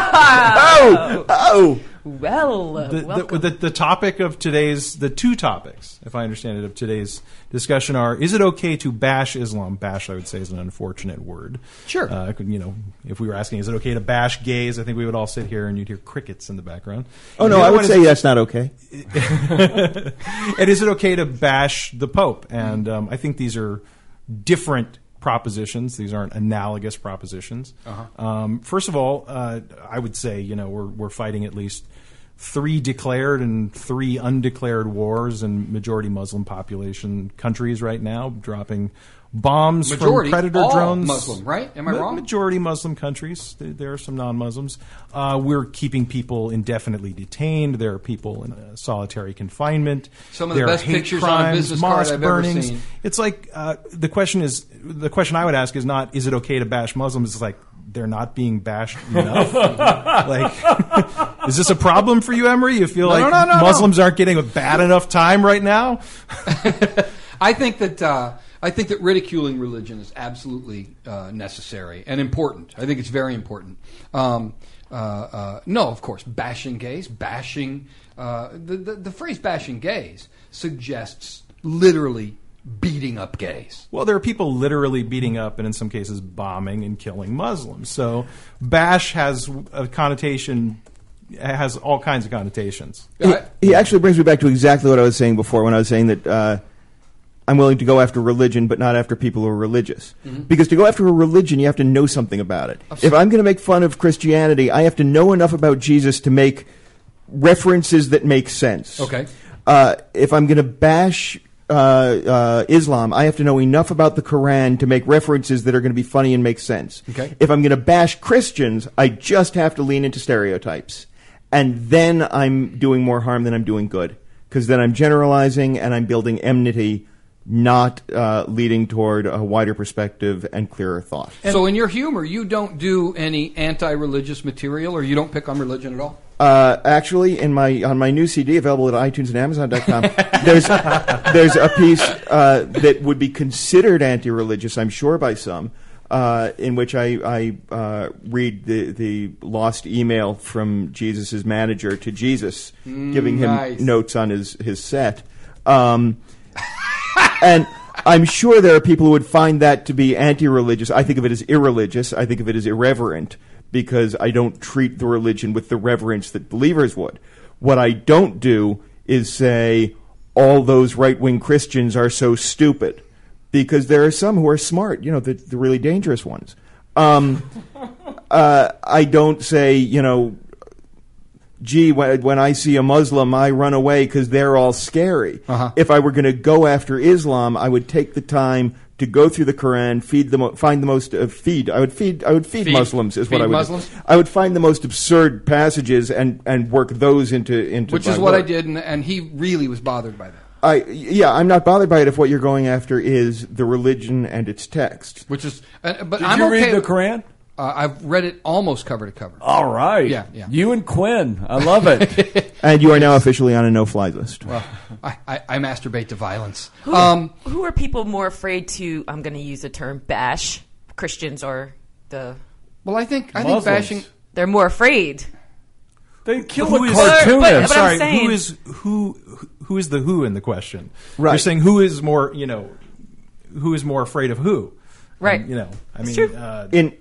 Oh! Oh! Well, the, the, welcome. the, the topic of today's, the two topics, if I understand it, of today's discussion are: is it okay to bash Islam? Bash, I would say, is an unfortunate word. Sure. Uh, you know, if we were asking, is it okay to bash gays? I think we would all sit here and you'd hear crickets in the background. Oh, And no, the I other would one say is, that's not okay. and is it okay to bash the Pope? And um, I think these are different propositions. These aren't analogous propositions. Uh-huh. Um, first of all, uh, I would say, you know, we're we're fighting at least three declared and three undeclared wars in majority Muslim population countries right now, dropping bombs Majority, from predator all drones. Muslim, right? Am I Ma- wrong? Majority Muslim countries. There, there are some non-Muslims. Uh, we're keeping people indefinitely detained. There are people in uh, solitary confinement. Some of the there best are hate pictures on a crimes, business card mosque I've ever burnings. seen. It's like uh, the question is the question I would ask is not is it okay to bash Muslims? It's like they're not being bashed enough. Like, is this a problem for you, Emery? You feel No, like no, no, no, Muslims aren't getting a bad enough time right now? I think that uh, I think that ridiculing religion is absolutely uh, necessary and important. I think it's very important. Um, uh, uh, no, of course, bashing gays, bashing uh, the, the the phrase "bashing gays" suggests literally beating up gays. Well, there are people literally beating up and in some cases bombing and killing Muslims. So bash has a connotation, has all kinds of connotations. He, he actually brings me back to exactly what I was saying before when I was saying that uh, I'm willing to go after religion, but not after people who are religious. Mm-hmm. Because to go after a religion, you have to know something about it. Absolutely. If I'm going to make fun of Christianity, I have to know enough about Jesus to make references that make sense. Okay. Uh, if I'm going to bash uh, uh, Islam, I have to know enough about the Quran to make references that are going to be funny and make sense. Okay. If I'm going to bash Christians, I just have to lean into stereotypes. And then I'm doing more harm than I'm doing good. Because then I'm generalizing and I'm building enmity, not uh, leading toward a wider perspective and clearer thought. So in your humor, you don't do any anti-religious material, or you don't pick on religion at all? Uh, actually, in my on my new C D available at iTunes and Amazon dot com, there's there's a piece uh, that would be considered anti-religious, I'm sure, by some, uh, in which I, I uh, read the, the lost email from Jesus' manager to Jesus, Mm, giving him nice. notes on his, his set. Um, and I'm sure there are people who would find that to be anti-religious. I think of it as irreligious. I think of it as irreverent, because I don't treat the religion with the reverence that believers would. What I don't do is say all those right-wing Christians are so stupid, because there are some who are smart, you know, the, the really dangerous ones. Um, uh, I don't say, you know, gee, when, when I see a Muslim, I run away because they're all scary. Uh-huh. If I were going to go after Islam, I would take the time to go through the Quran, feed the mo- find the most uh, feed. I would feed. I would feed, Feed- Muslims is feed what I would. Muslims? Do. I would find the most absurd passages and, and work those into into. Which my is what work. I did, and, and he really was bothered by that. I yeah, I'm not bothered by it if what you're going after is the religion and its text. Which is, uh, but Did I'm you okay. read the Quran? Uh, I've read it almost cover to cover. All right. Yeah, yeah. You and Quinn. I love it. And you are now officially on a no-fly list. Well, I, I, I masturbate to violence. Who, Um, who are people more afraid to, I'm going to use the term bash, Christians or the, well, I think I Muslims. think bashing. they're more afraid. They kill Who a is- cartoonist. But- I'm but sorry. I'm saying- who is who? Who is the who in the question? Right. You're saying who is more? You know, who is more afraid of who? Right. And, you know, I It's mean, true. uh, In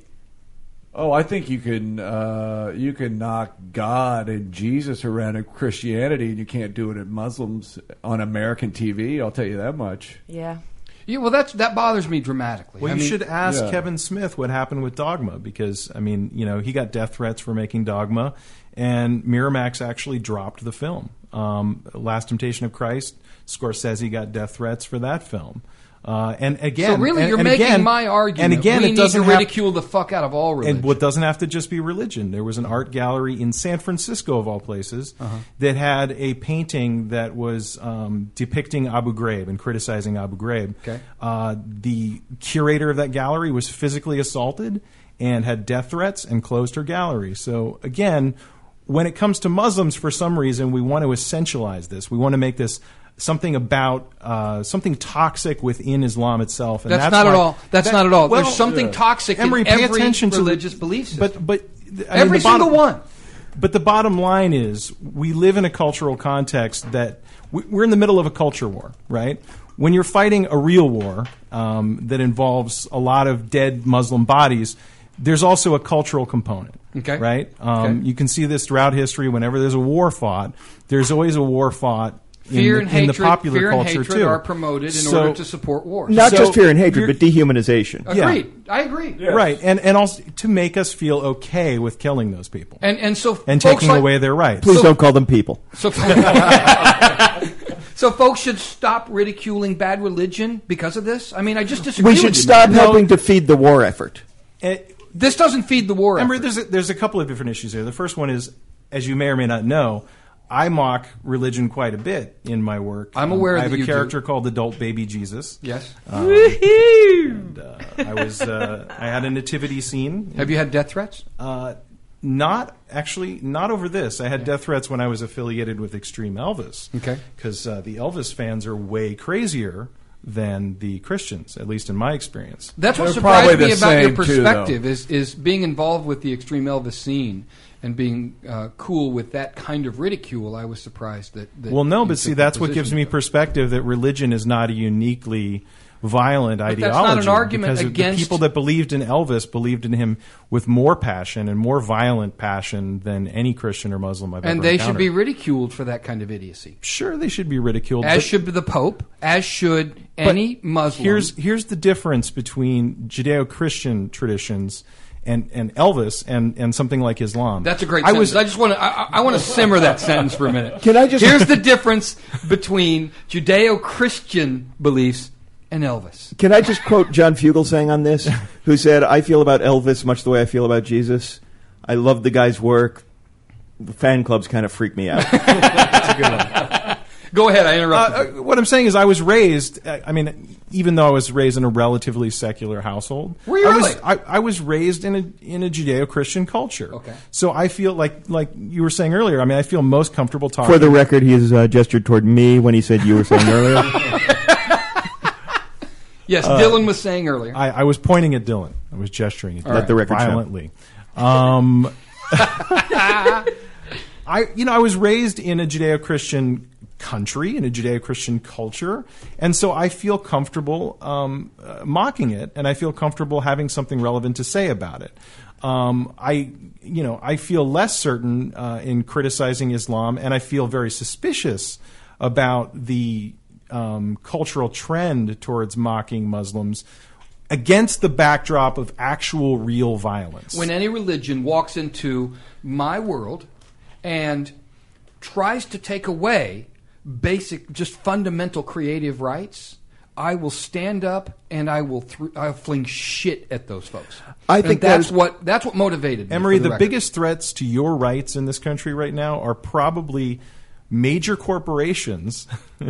Oh, I think you can uh, you can knock God and Jesus around in Christianity, and you can't do it at Muslims on American T V. I'll tell you that much. Yeah. Yeah, well, that's that bothers me dramatically. well, I you mean, should ask yeah. Kevin Smith what happened with Dogma, because I mean, you know, he got death threats for making Dogma, and Miramax actually dropped the film. Um, Last Temptation of Christ, Scorsese got death threats for that film. Uh, and again, So really, and- you're and making again- my argument. And again, we it need doesn't to have- ridicule the fuck out of all religion. And what doesn't have to just be religion. There was an art gallery in San Francisco, of all places, Uh-huh. that had a painting that was um, depicting Abu Ghraib and criticizing Abu Ghraib. Okay. Uh, the curator of that gallery was physically assaulted and had death threats and closed her gallery. So again, when it comes to Muslims, for some reason, we want to essentialize this. We want to make this something about uh, something toxic within Islam itself. And That's, that's not at why- all. That's that- not at all. well, There's something toxic Emery, in pay every attention to the- religious belief system. But but I mean, every the bottom- single one. But the bottom line is, we live in a cultural context that we- we're in the middle of a culture war, right? When you're fighting a real war um, that involves a lot of dead Muslim bodies, there's also a cultural component. Okay. Right? Um, Okay. You can see this throughout history. Whenever there's a war fought, there's always a war fought Fear in, and in the hatred, popular fear culture and hatred too. are promoted in So- order to support wars. Not So just fear and hatred, you're- but dehumanization. Yeah. Agreed. I agree. Right, and and also to make us feel okay with killing those people And and so and folks taking like, away their rights. Please don't call them people. So, so folks should stop ridiculing bad religion because of this. I mean, I just disagree. We should with you, stop man. helping to feed the war effort. Eh, This doesn't feed the war. Remember, effort. there's a, there's a couple of different issues here. The first one is, as you may or may not know, I mock religion quite a bit in my work. I'm aware Um, I that have a you do. character called Adult Baby Jesus. Yes. And, uh, I was uh, I had a nativity scene. Have you had death threats? Uh, not actually, not over this. I had death threats when I was affiliated with Extreme Elvis. Okay. Because uh, the Elvis fans are way crazier than the Christians, at least in my experience. That's what They're surprised probably me the about your same, too, perspective is is being involved with the extreme Elvis scene and being uh, cool with that kind of ridicule. I was surprised that. that Well, no, you but took see, the that's what gives position. me perspective that religion is not a uniquely violent But that's ideology. not an argument because against- the people that believed in Elvis believed in him with more passion and more violent passion than any Christian or Muslim I've And ever they should be encountered. ridiculed for that kind of idiocy. Sure, they should be ridiculed. As but- should the Pope. As should but any Muslim. Here's here's the difference between Judeo-Christian traditions and, and Elvis and, and something like Islam. That's a great I sentence. was I just want to. I, I want to simmer that sentence for a minute. Can I just- Here's the difference between Judeo-Christian beliefs and Elvis. Can I just quote John Fugelsang on this, who said, I feel about Elvis much the way I feel about Jesus. I love the guy's work. The fan clubs kind of freak me out. Go ahead. I interrupted. Uh, you. uh, what I'm saying is, I was raised. I I mean, even though I was raised in a relatively secular household, Were you I was really? I, I was raised in a in a Judeo-Christian culture. Okay. So I feel like like you were saying earlier. I mean, I feel most comfortable talking. For the record, he has uh, gestured toward me when he said you were saying earlier. Yes, Dylan was saying earlier. I, I was pointing at Dylan. I was gesturing at Dylan Let the record show. violently. Um, I you know I was raised in a Judeo-Christian country, in a Judeo-Christian culture, and so I feel comfortable um, uh, mocking it, and I feel comfortable having something relevant to say about it. Um, I you know I feel less certain uh, in criticizing Islam, and I feel very suspicious about the um, cultural trend towards mocking Muslims against the backdrop of actual real violence. When any religion walks into my world and tries to take away basic, just fundamental creative rights, I will stand up and I will th- I'll fling shit at those folks. I And think that that's is- what that's what motivated me. Emory, for the, the record. biggest threats to your rights in this country right now are probably major corporations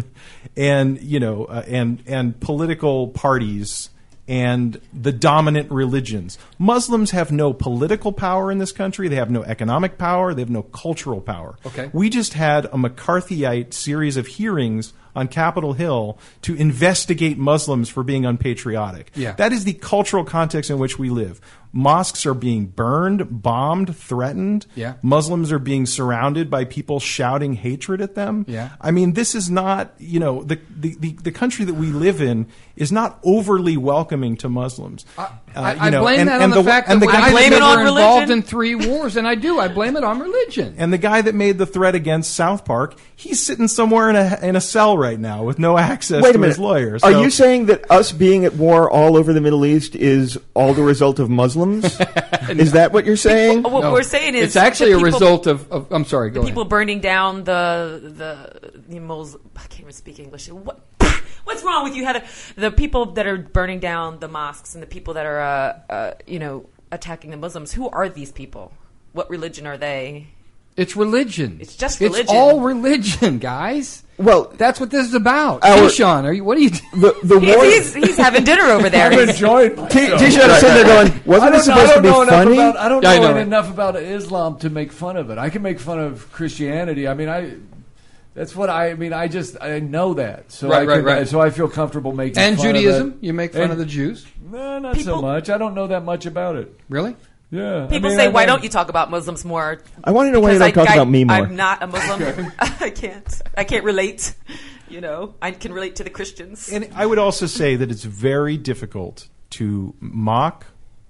and you know uh, and and political parties and the dominant religions. Muslims have no political power in this country. They have no economic power. They have no cultural power. Okay. We just had a McCarthyite series of hearings on Capitol Hill to investigate Muslims for being unpatriotic. Yeah. That is the cultural context in which we live. Mosques are being burned, bombed, threatened. Yeah. Muslims are being surrounded by people shouting hatred at them. Yeah. I mean, this is not, you know, the, the, the, the country that we live in is not overly welcoming to Muslims. I, Uh, I, you I know, blame and- that and on the, the- fact and that the we guy- I blame it were on involved religion. in three wars, and I do. I blame it on religion. And the guy that made the threat against South Park, he's sitting somewhere in a in a cell right now with no access Wait a to minute. his lawyer. Are So- you saying that us being at war all over the Middle East is all the result of Muslims? Is that what you're saying? What No. we're saying is it's actually the a people- result of, of. I'm sorry. Go the ahead. people burning down the the the Mos- I can't even speak English. What what's wrong with you? Heather? The people that are burning down the mosques and the people that are uh, uh, you know attacking the Muslims. Who are these people? What religion are they? It's religion. It's just It's religion. all religion, guys. Well, That's what this is about. Our- Hey, Sean, are you? What are you? the, the He's, war... he's, he's having dinner over there. I'm He's- enjoying T- myself. T-shirt sitting there going, I wasn't don't it know, I supposed to don't be know enough funny? about. I don't Yeah, I know, know, right? enough about Islam to make fun of it. I can make fun of Christianity. I mean, I. That's what I, I mean. I just I know that, so Right, I right, could- right. So I feel comfortable making And fun Judaism, Of it. you make fun And- of the Jews. No, not so People- much. I don't know that much about it. Really? Yeah. People I mean, say, I "Why know- don't you talk about Muslims more?" I want to know why you Because don't I- talk I- about me more. I'm not a Muslim. I can't. I can't relate. You know, I can relate to the Christians. And I would also say that it's very difficult to mock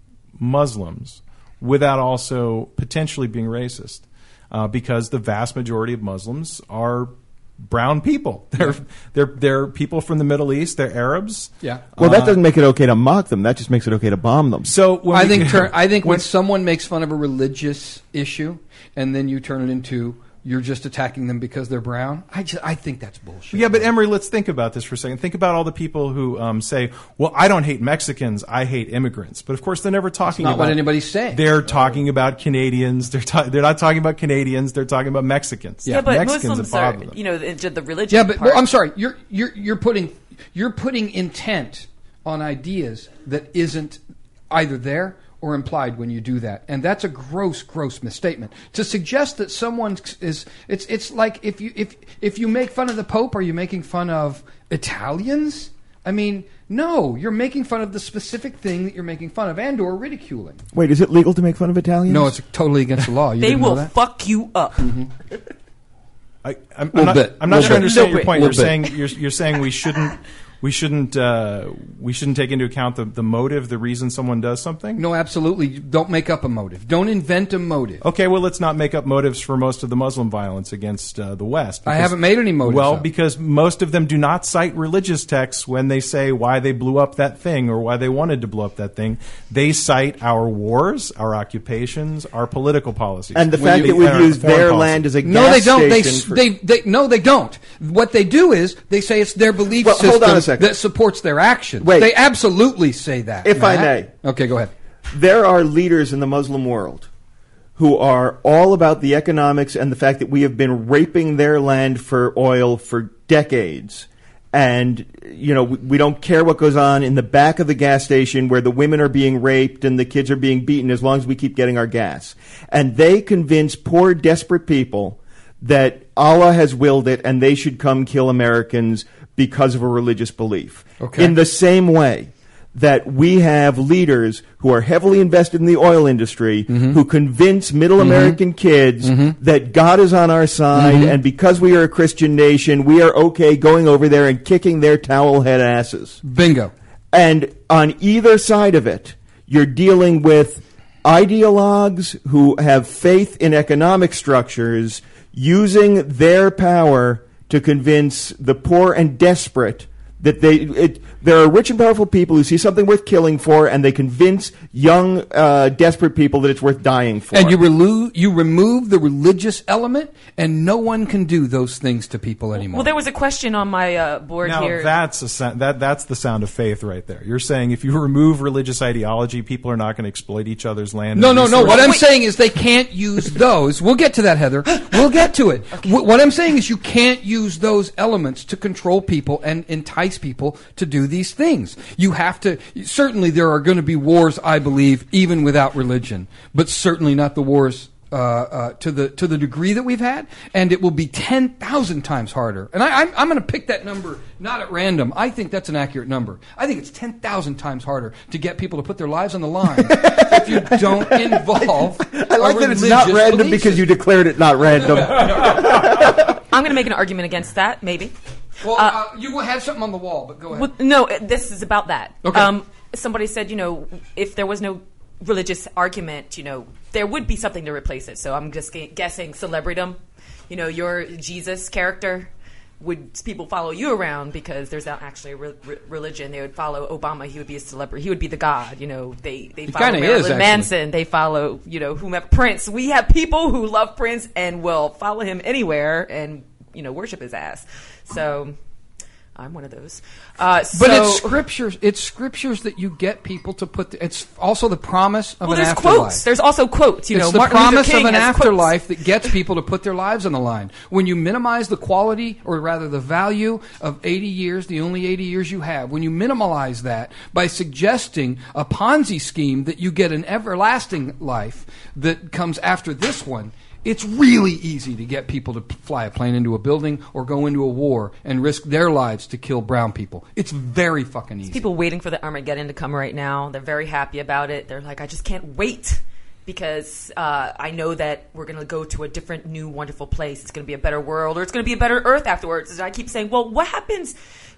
Muslims without also potentially being racist, uh, because the vast majority of Muslims are brown people. They're they're they're people from the Middle East. They're Arabs. Yeah. Well, that doesn't make it okay to mock them. That just makes it okay to bomb them. So when I we- think turn, I think when when- someone makes fun of a religious issue and then you turn it into you're just attacking them because they're brown, I just, I think that's bullshit. Yeah, but Emery, let's think about this for a second. Think about all the people who um, say, "Well, I don't hate Mexicans, I hate immigrants." But of course, they're never talking not about what anybody's saying. They're talking about Canadians. They're ta- they're not talking about Canadians. They're talking about Mexicans. Yeah, but Mexicans Muslims that are, bother them. you know, the, the religion. Yeah, but part. well, I'm sorry. You're you're you're putting you're putting intent on ideas that isn't either there or implied when you do that, and that's a gross, gross misstatement. To suggest that someone is it's it's like if you if if you make fun of the Pope, are you making fun of Italians? I mean, no, you're making fun of the specific thing that you're making fun of and or ridiculing. Wait, is it legal to make fun of Italians? No, it's totally against the law. You they didn't know will that? fuck you up. I, I'm, I'm Little not, bit. I'm not Little sure I bit. understand Little your bit. point. You're Little saying bit. you're, you're saying we shouldn't we shouldn't uh, we shouldn't take into account the, the motive, the reason someone does something. No, absolutely. Don't make up a motive. Don't invent a motive. Okay, well, let's not make up motives for most of the Muslim violence against uh, the West. I because- haven't made any motives Well, up. because most of them do not cite religious texts when they say why they blew up that thing or why they wanted to blow up that thing. They cite our wars, our occupations, our political policies. And the When fact you- that we've and our used foreign their policy. land as a No, gas they don't. They, station for- they, they, no, they don't. What they do is they say it's their belief Well, hold system on a second. that supports their actions. Wait. They absolutely say that. If I Matt. Okay, go ahead. There are leaders in the Muslim world who are all about the economics and the fact that we have been raping their land for oil for decades. And, you know, we, we don't care what goes on in the back of the gas station where the women are being raped and the kids are being beaten as long as we keep getting our gas. And they convince poor, desperate people that Allah has willed it and they should come kill Americans because of a religious belief. Okay. In the same way that we have leaders who are heavily invested in the oil industry who convince middle American kids that God is on our side and because we are a Christian nation, we are okay going over there and kicking their towel head asses. Bingo. And on either side of it, you're dealing with ideologues who have faith in economic structures using their power to convince the poor and desperate that they it, there are rich and powerful people who see something worth killing for, and they convince young, uh, desperate people that it's worth dying for. And you, relu- you remove the religious element, and no one can do those things to people anymore. Well, there was a question on my uh, board Now here. that's a sa- that that's the sound of faith right there. You're saying if you remove religious ideology, people are not going to exploit each other's land. No, and no, no. resources? What I'm Wait. saying is they can't use those. We'll get to that, Heather. We'll get to it. Wh- What I'm saying is you can't use those elements to control people and entice people to do these things. You have to. Certainly, there are going to be wars, I believe, even without religion, but certainly not the wars. Uh, uh, to the to the degree that we've had, and it will be ten thousand times harder. And I, I'm, I'm going to pick that number not at random. I think that's an accurate number. I think it's ten thousand times harder to get people to put their lives on the line if you don't involve. I like that it's not random because you declared it not random. I'm going to make an argument against that, maybe. Well, uh, you will have something on the wall, but go ahead. Well, no, uh, this is about that. Okay. Um, somebody said, you know, if there was no religious argument, you know, there would be something to replace it. So I'm just gu- guessing celebridom. You know, your Jesus character, would people follow you around because there's not actually a re- re- religion? They would follow Obama. He would be a celebrity. He would be the god. You know, they they follow kinda is, Marilyn actually. Manson. They follow, you know, whomever. Prince. We have people who love Prince and will follow him anywhere and, you know, worship his ass. So I'm one of those. Uh, But so, it's scriptures. It's scriptures that you get people to put. The, it's also the promise of well, an there's afterlife. quotes. There's also quotes. You It's know, the Martin Luther promise King of an has afterlife quotes. that gets people to put their lives on the line. When you minimize the quality, or rather the value of eighty years, the only eighty years you have, when you minimize that by suggesting a Ponzi scheme that you get an everlasting life that comes after this one, it's really easy to get people to p- fly a plane into a building or go into a war and risk their lives to kill brown people. It's very fucking easy. People waiting for the Armageddon to come right now. They're very happy about it. They're like, I just can't wait because uh, I know that we're going to go to a different, new, wonderful place. It's going to be a better world, or it's going to be a better Earth afterwards. And I keep saying, well, what happens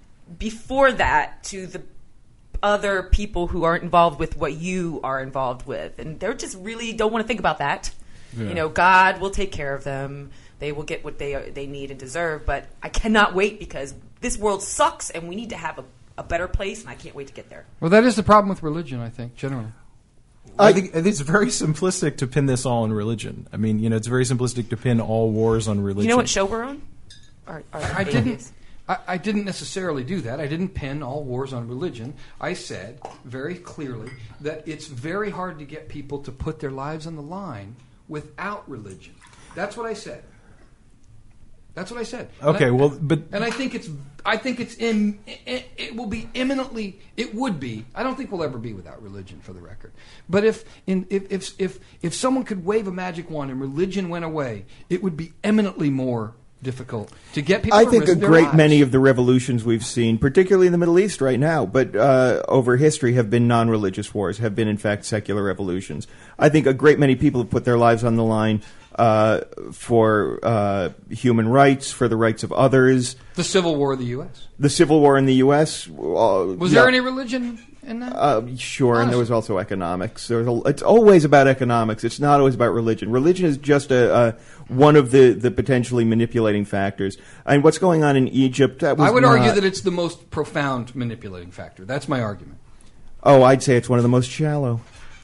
before that to the other people who aren't involved with what you are involved with? And they're just really don't want to think about that. You know, God will take care of them. They will get what they are, they need and deserve. But I cannot wait because this world sucks, and we need to have a, a better place. And I can't wait to get there. Well, that is the problem with religion, I think, generally. I think it's very simplistic to pin this all on religion. I mean, you know, it's very simplistic to pin all wars on religion. You know what show we're on? Or, or I didn't. I, I didn't necessarily do that. I didn't pin all wars on religion. I said very clearly that it's very hard to get people to put their lives on the line without religion. That's what I said. That's what I said. Okay, and I, well, but and I think it's I think it's in it, it will be imminently it would be. I don't think we'll ever be without religion, for the record. But if in if if if, if someone could wave a magic wand and religion went away, it would be eminently more difficult to get people I to think a risk their great lives. many of the revolutions we've seen, particularly in the Middle East right now, but uh, over history have been non-religious wars, have been in fact secular revolutions. I think a great many people have put their lives on the line uh, for uh, human rights, for the rights of others. The Civil War of the U S The Civil War in the U S Uh, Was yeah. there any religion in that? Uh, sure, and there Honestly. was also economics. There was a, it's always about economics. It's not always about religion. Religion is just a, a one of the, the potentially manipulating factors. And what's going on in Egypt? That was I would not, argue that it's the most profound manipulating factor. That's my argument. Oh, I'd say it's one of the most shallow.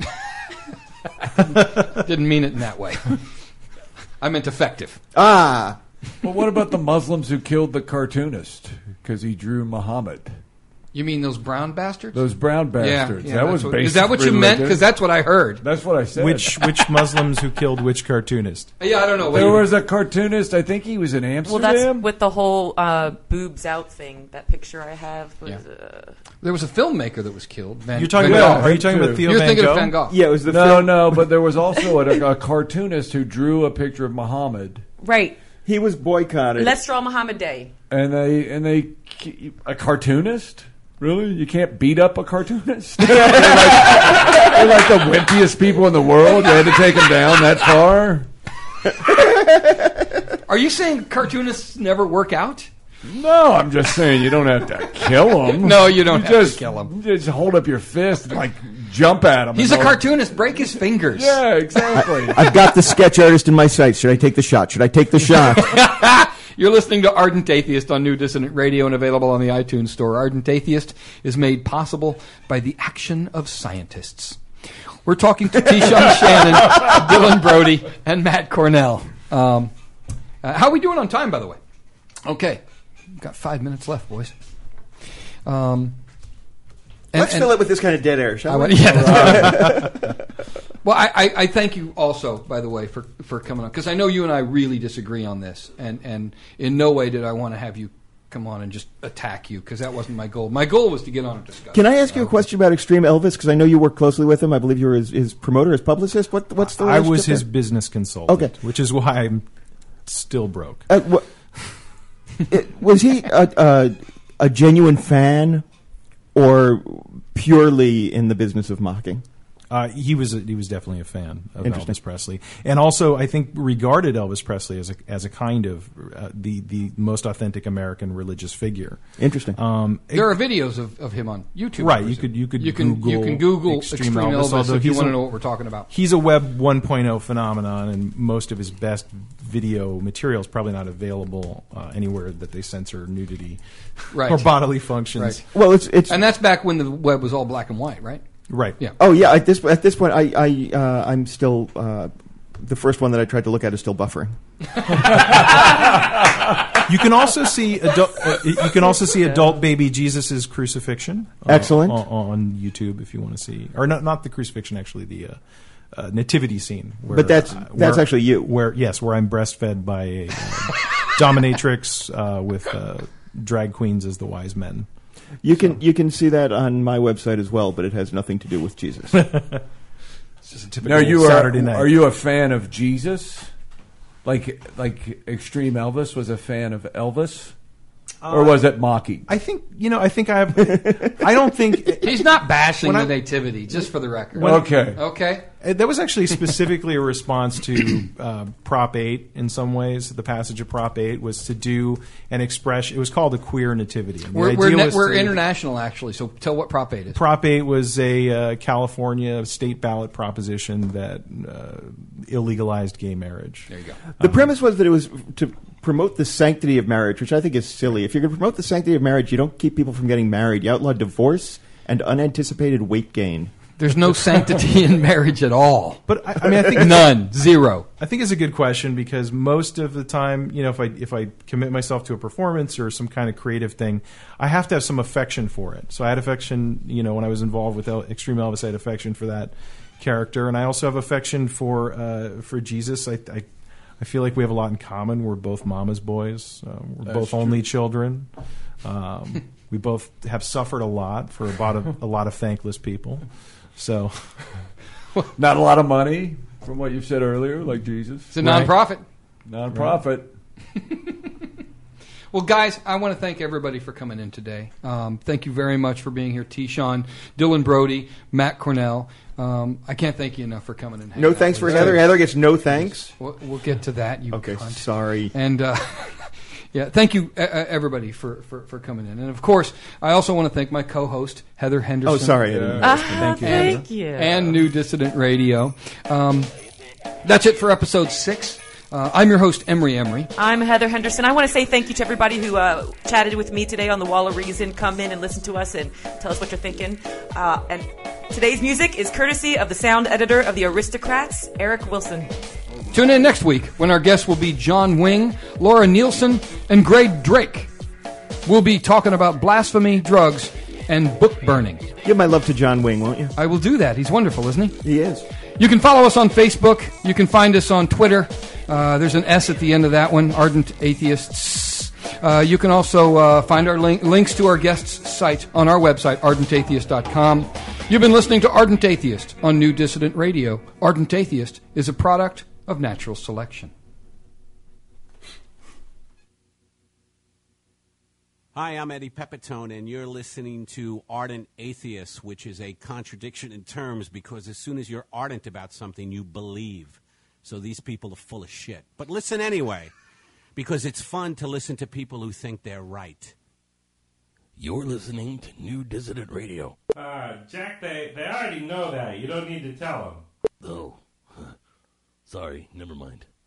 Didn't mean it in that way. I meant effective. Ah, Well, what about the Muslims who killed the cartoonist because he drew Muhammad? You mean those brown bastards? Those brown yeah, bastards. yeah, that that's was what, basic Is that what you meant? religion. Because that's what I heard. That's what I said. which which Muslims who killed which cartoonist? Yeah, I don't know. What There you- was a cartoonist. I think he was in Well, Amsterdam. that's with the whole uh, boobs out thing. That picture I have was. Yeah. Uh, there was a filmmaker that was killed. Van, You're talking Van about? Gogh. Are you talking about Theo You're Van thinking Gogh? of Van Gogh. yeah, it was the no, film. no, but there was also a, a cartoonist who drew a picture of Muhammad, right. He was boycotted. Let's draw Muhammad Day. and they and they a cartoonist. Really, you can't beat up a cartoonist? they're, like, they're like the wimpiest people in the world. You had to take them down that far. Are you saying cartoonists never work out? No, I'm just saying you don't have to kill them. No, you don't have to just, kill 'em. Just hold up your fist and like jump at him. He's a cartoonist. Break his fingers. Yeah, exactly. I've got the sketch artist in my sights. Should I take the shot? Should I take the shot? You're listening to Ardent Atheist on New Dissident Radio and available on the iTunes Store. Ardent Atheist is made possible by the action of scientists. We're talking to Tishon Shannon, Dylan Brody, and Matt Cornell. Um, uh, how are we doing on time, by the way? Okay. We've got five minutes left, boys. Um, and- Let's and- fill it with this kind of dead air, shall I we? went- yeah, that's right. Well, I, I, I thank you also, by the way, for, for coming on, because I know you and I really disagree on this, and, and in no way did I want to have you come on and just attack you, because that wasn't my goal. My goal was to get on and discuss. Can I ask you a question about Extreme Elvis? Because I know you work closely with him. I believe you were his, his promoter, his publicist. What, what's the I was relationship his there? business consultant, Okay. which is why I'm still broke. Uh, wha- it- was he a, a, a genuine fan or purely in the business of mocking? Uh, he was a, he was definitely a fan of Interesting. Elvis Presley, and also I think regarded Elvis Presley as a as a kind of uh, the the most authentic American religious figure. Interesting. Um, There are videos of, of him on YouTube. Right, I you presume. could- you could you can Google you can Google Extreme Extreme, Elvis, Elvis, although if you he's want to a- know what we're talking about. He's a Web one point oh phenomenon, and most of his best video material is probably not available uh, anywhere that they censor nudity Right. or bodily functions. Right. well, it's it's. And that's back when the web was all black and white, right? Right. Yeah. Oh yeah. At this at this point, I I uh, I'm still uh, the first one that I tried to look at is still buffering. You can also see adult, uh, you can also see adult baby Jesus' crucifixion. uh, Excellent. on, on YouTube if you want to see, or not not the crucifixion, actually the uh, uh, nativity scene. Where, But that's- uh, that's where- actually you. Where yes, where I'm breastfed by a uh, dominatrix uh, with uh, drag queens as the wise men. You can you can see that on my website as well, but it has nothing to do with Jesus. It's just a typical Now you Saturday are, night. are you a fan of Jesus? Like like Extreme Elvis was a fan of Elvis? or was it mocking? I think you know. I think I have. I don't think He's not bashing When the I- nativity, just for the record. Okay. Okay. Uh, That was actually specifically a response to uh, Prop eight in some ways. The passage of Prop eight was to do an expression. It was called a queer nativity. And the We're, idea we're, ne- was we're to- international, actually, so tell what Prop eight is. Prop eight was a uh, California state ballot proposition that uh, illegalized gay marriage. There you go. The premise was that it was to promote the sanctity of marriage, which I think is silly. If you're going to promote the sanctity of marriage, you don't keep people from getting married. You outlaw divorce and unanticipated weight gain. There's no sanctity in marriage at all. But I, I mean, I think None. Zero. I think it's a good question because most of the time, you know, if I if I commit myself to a performance or some kind of creative thing, I have to have some affection for it. So I had affection, you know, when I was involved with El- Extreme Elvis, I had affection for that character, and I also have affection for uh, for Jesus. I, I I feel like we have a lot in common. We're both mama's boys. Uh, we're That's both true. only children. Um, we both have suffered a lot for about a, a lot of thankless people. So. Not a lot of money, from what you said earlier, like Jesus. It's a nonprofit. Nonprofit. Well, guys, I want to thank everybody for coming in today. Um, thank you very much for being here. T-Sean, Dylan Brody, Matt Cornell. Um, I can't thank you enough for coming in. No thanks for Heather. Heather gets no thanks. We'll, we'll get to that, you Okay, cunt. sorry. And uh, yeah, thank you, uh, everybody, for, for, for coming in. And of course, I also want to thank my co-host, Heather Henderson. Oh, sorry. I didn't- Ah, Thank you. Thank you. And New Dissident Radio. Um, that's it for episode six. Uh, I'm your host, Emery Emery. I'm Heather Henderson. I want to say thank you to everybody who uh, chatted with me today on the Wall of Reason. Come in and listen to us and tell us what you're thinking. Uh, and today's music is courtesy of the sound editor of the Aristocrats, Eric Wilson. Tune in next week when our guests will be John Wing, Laura Nielsen, and Greg Drake. We'll be talking about blasphemy, drugs, and book burning. Give my love to John Wing, won't you? I will do that. He's wonderful, isn't he? He is. You can follow us on Facebook. You can find us on Twitter. Uh, there's an S at the end of that one, Ardent Atheists. Uh, you can also uh, find our link, links to our guests' site on our website, ardent atheist dot com. You've been listening to Ardent Atheist on New Dissident Radio. Ardent Atheist is a product of natural selection. Hi, I'm Eddie Pepitone, and you're listening to Ardent Atheist, which is a contradiction in terms because as soon as you're ardent about something, you believe. So these people are full of shit. But listen anyway, because it's fun to listen to people who think they're right. You're listening to New Dissident Radio. Uh, Jack, they, they already know that. You don't need to tell them. Oh, huh. Sorry, never mind.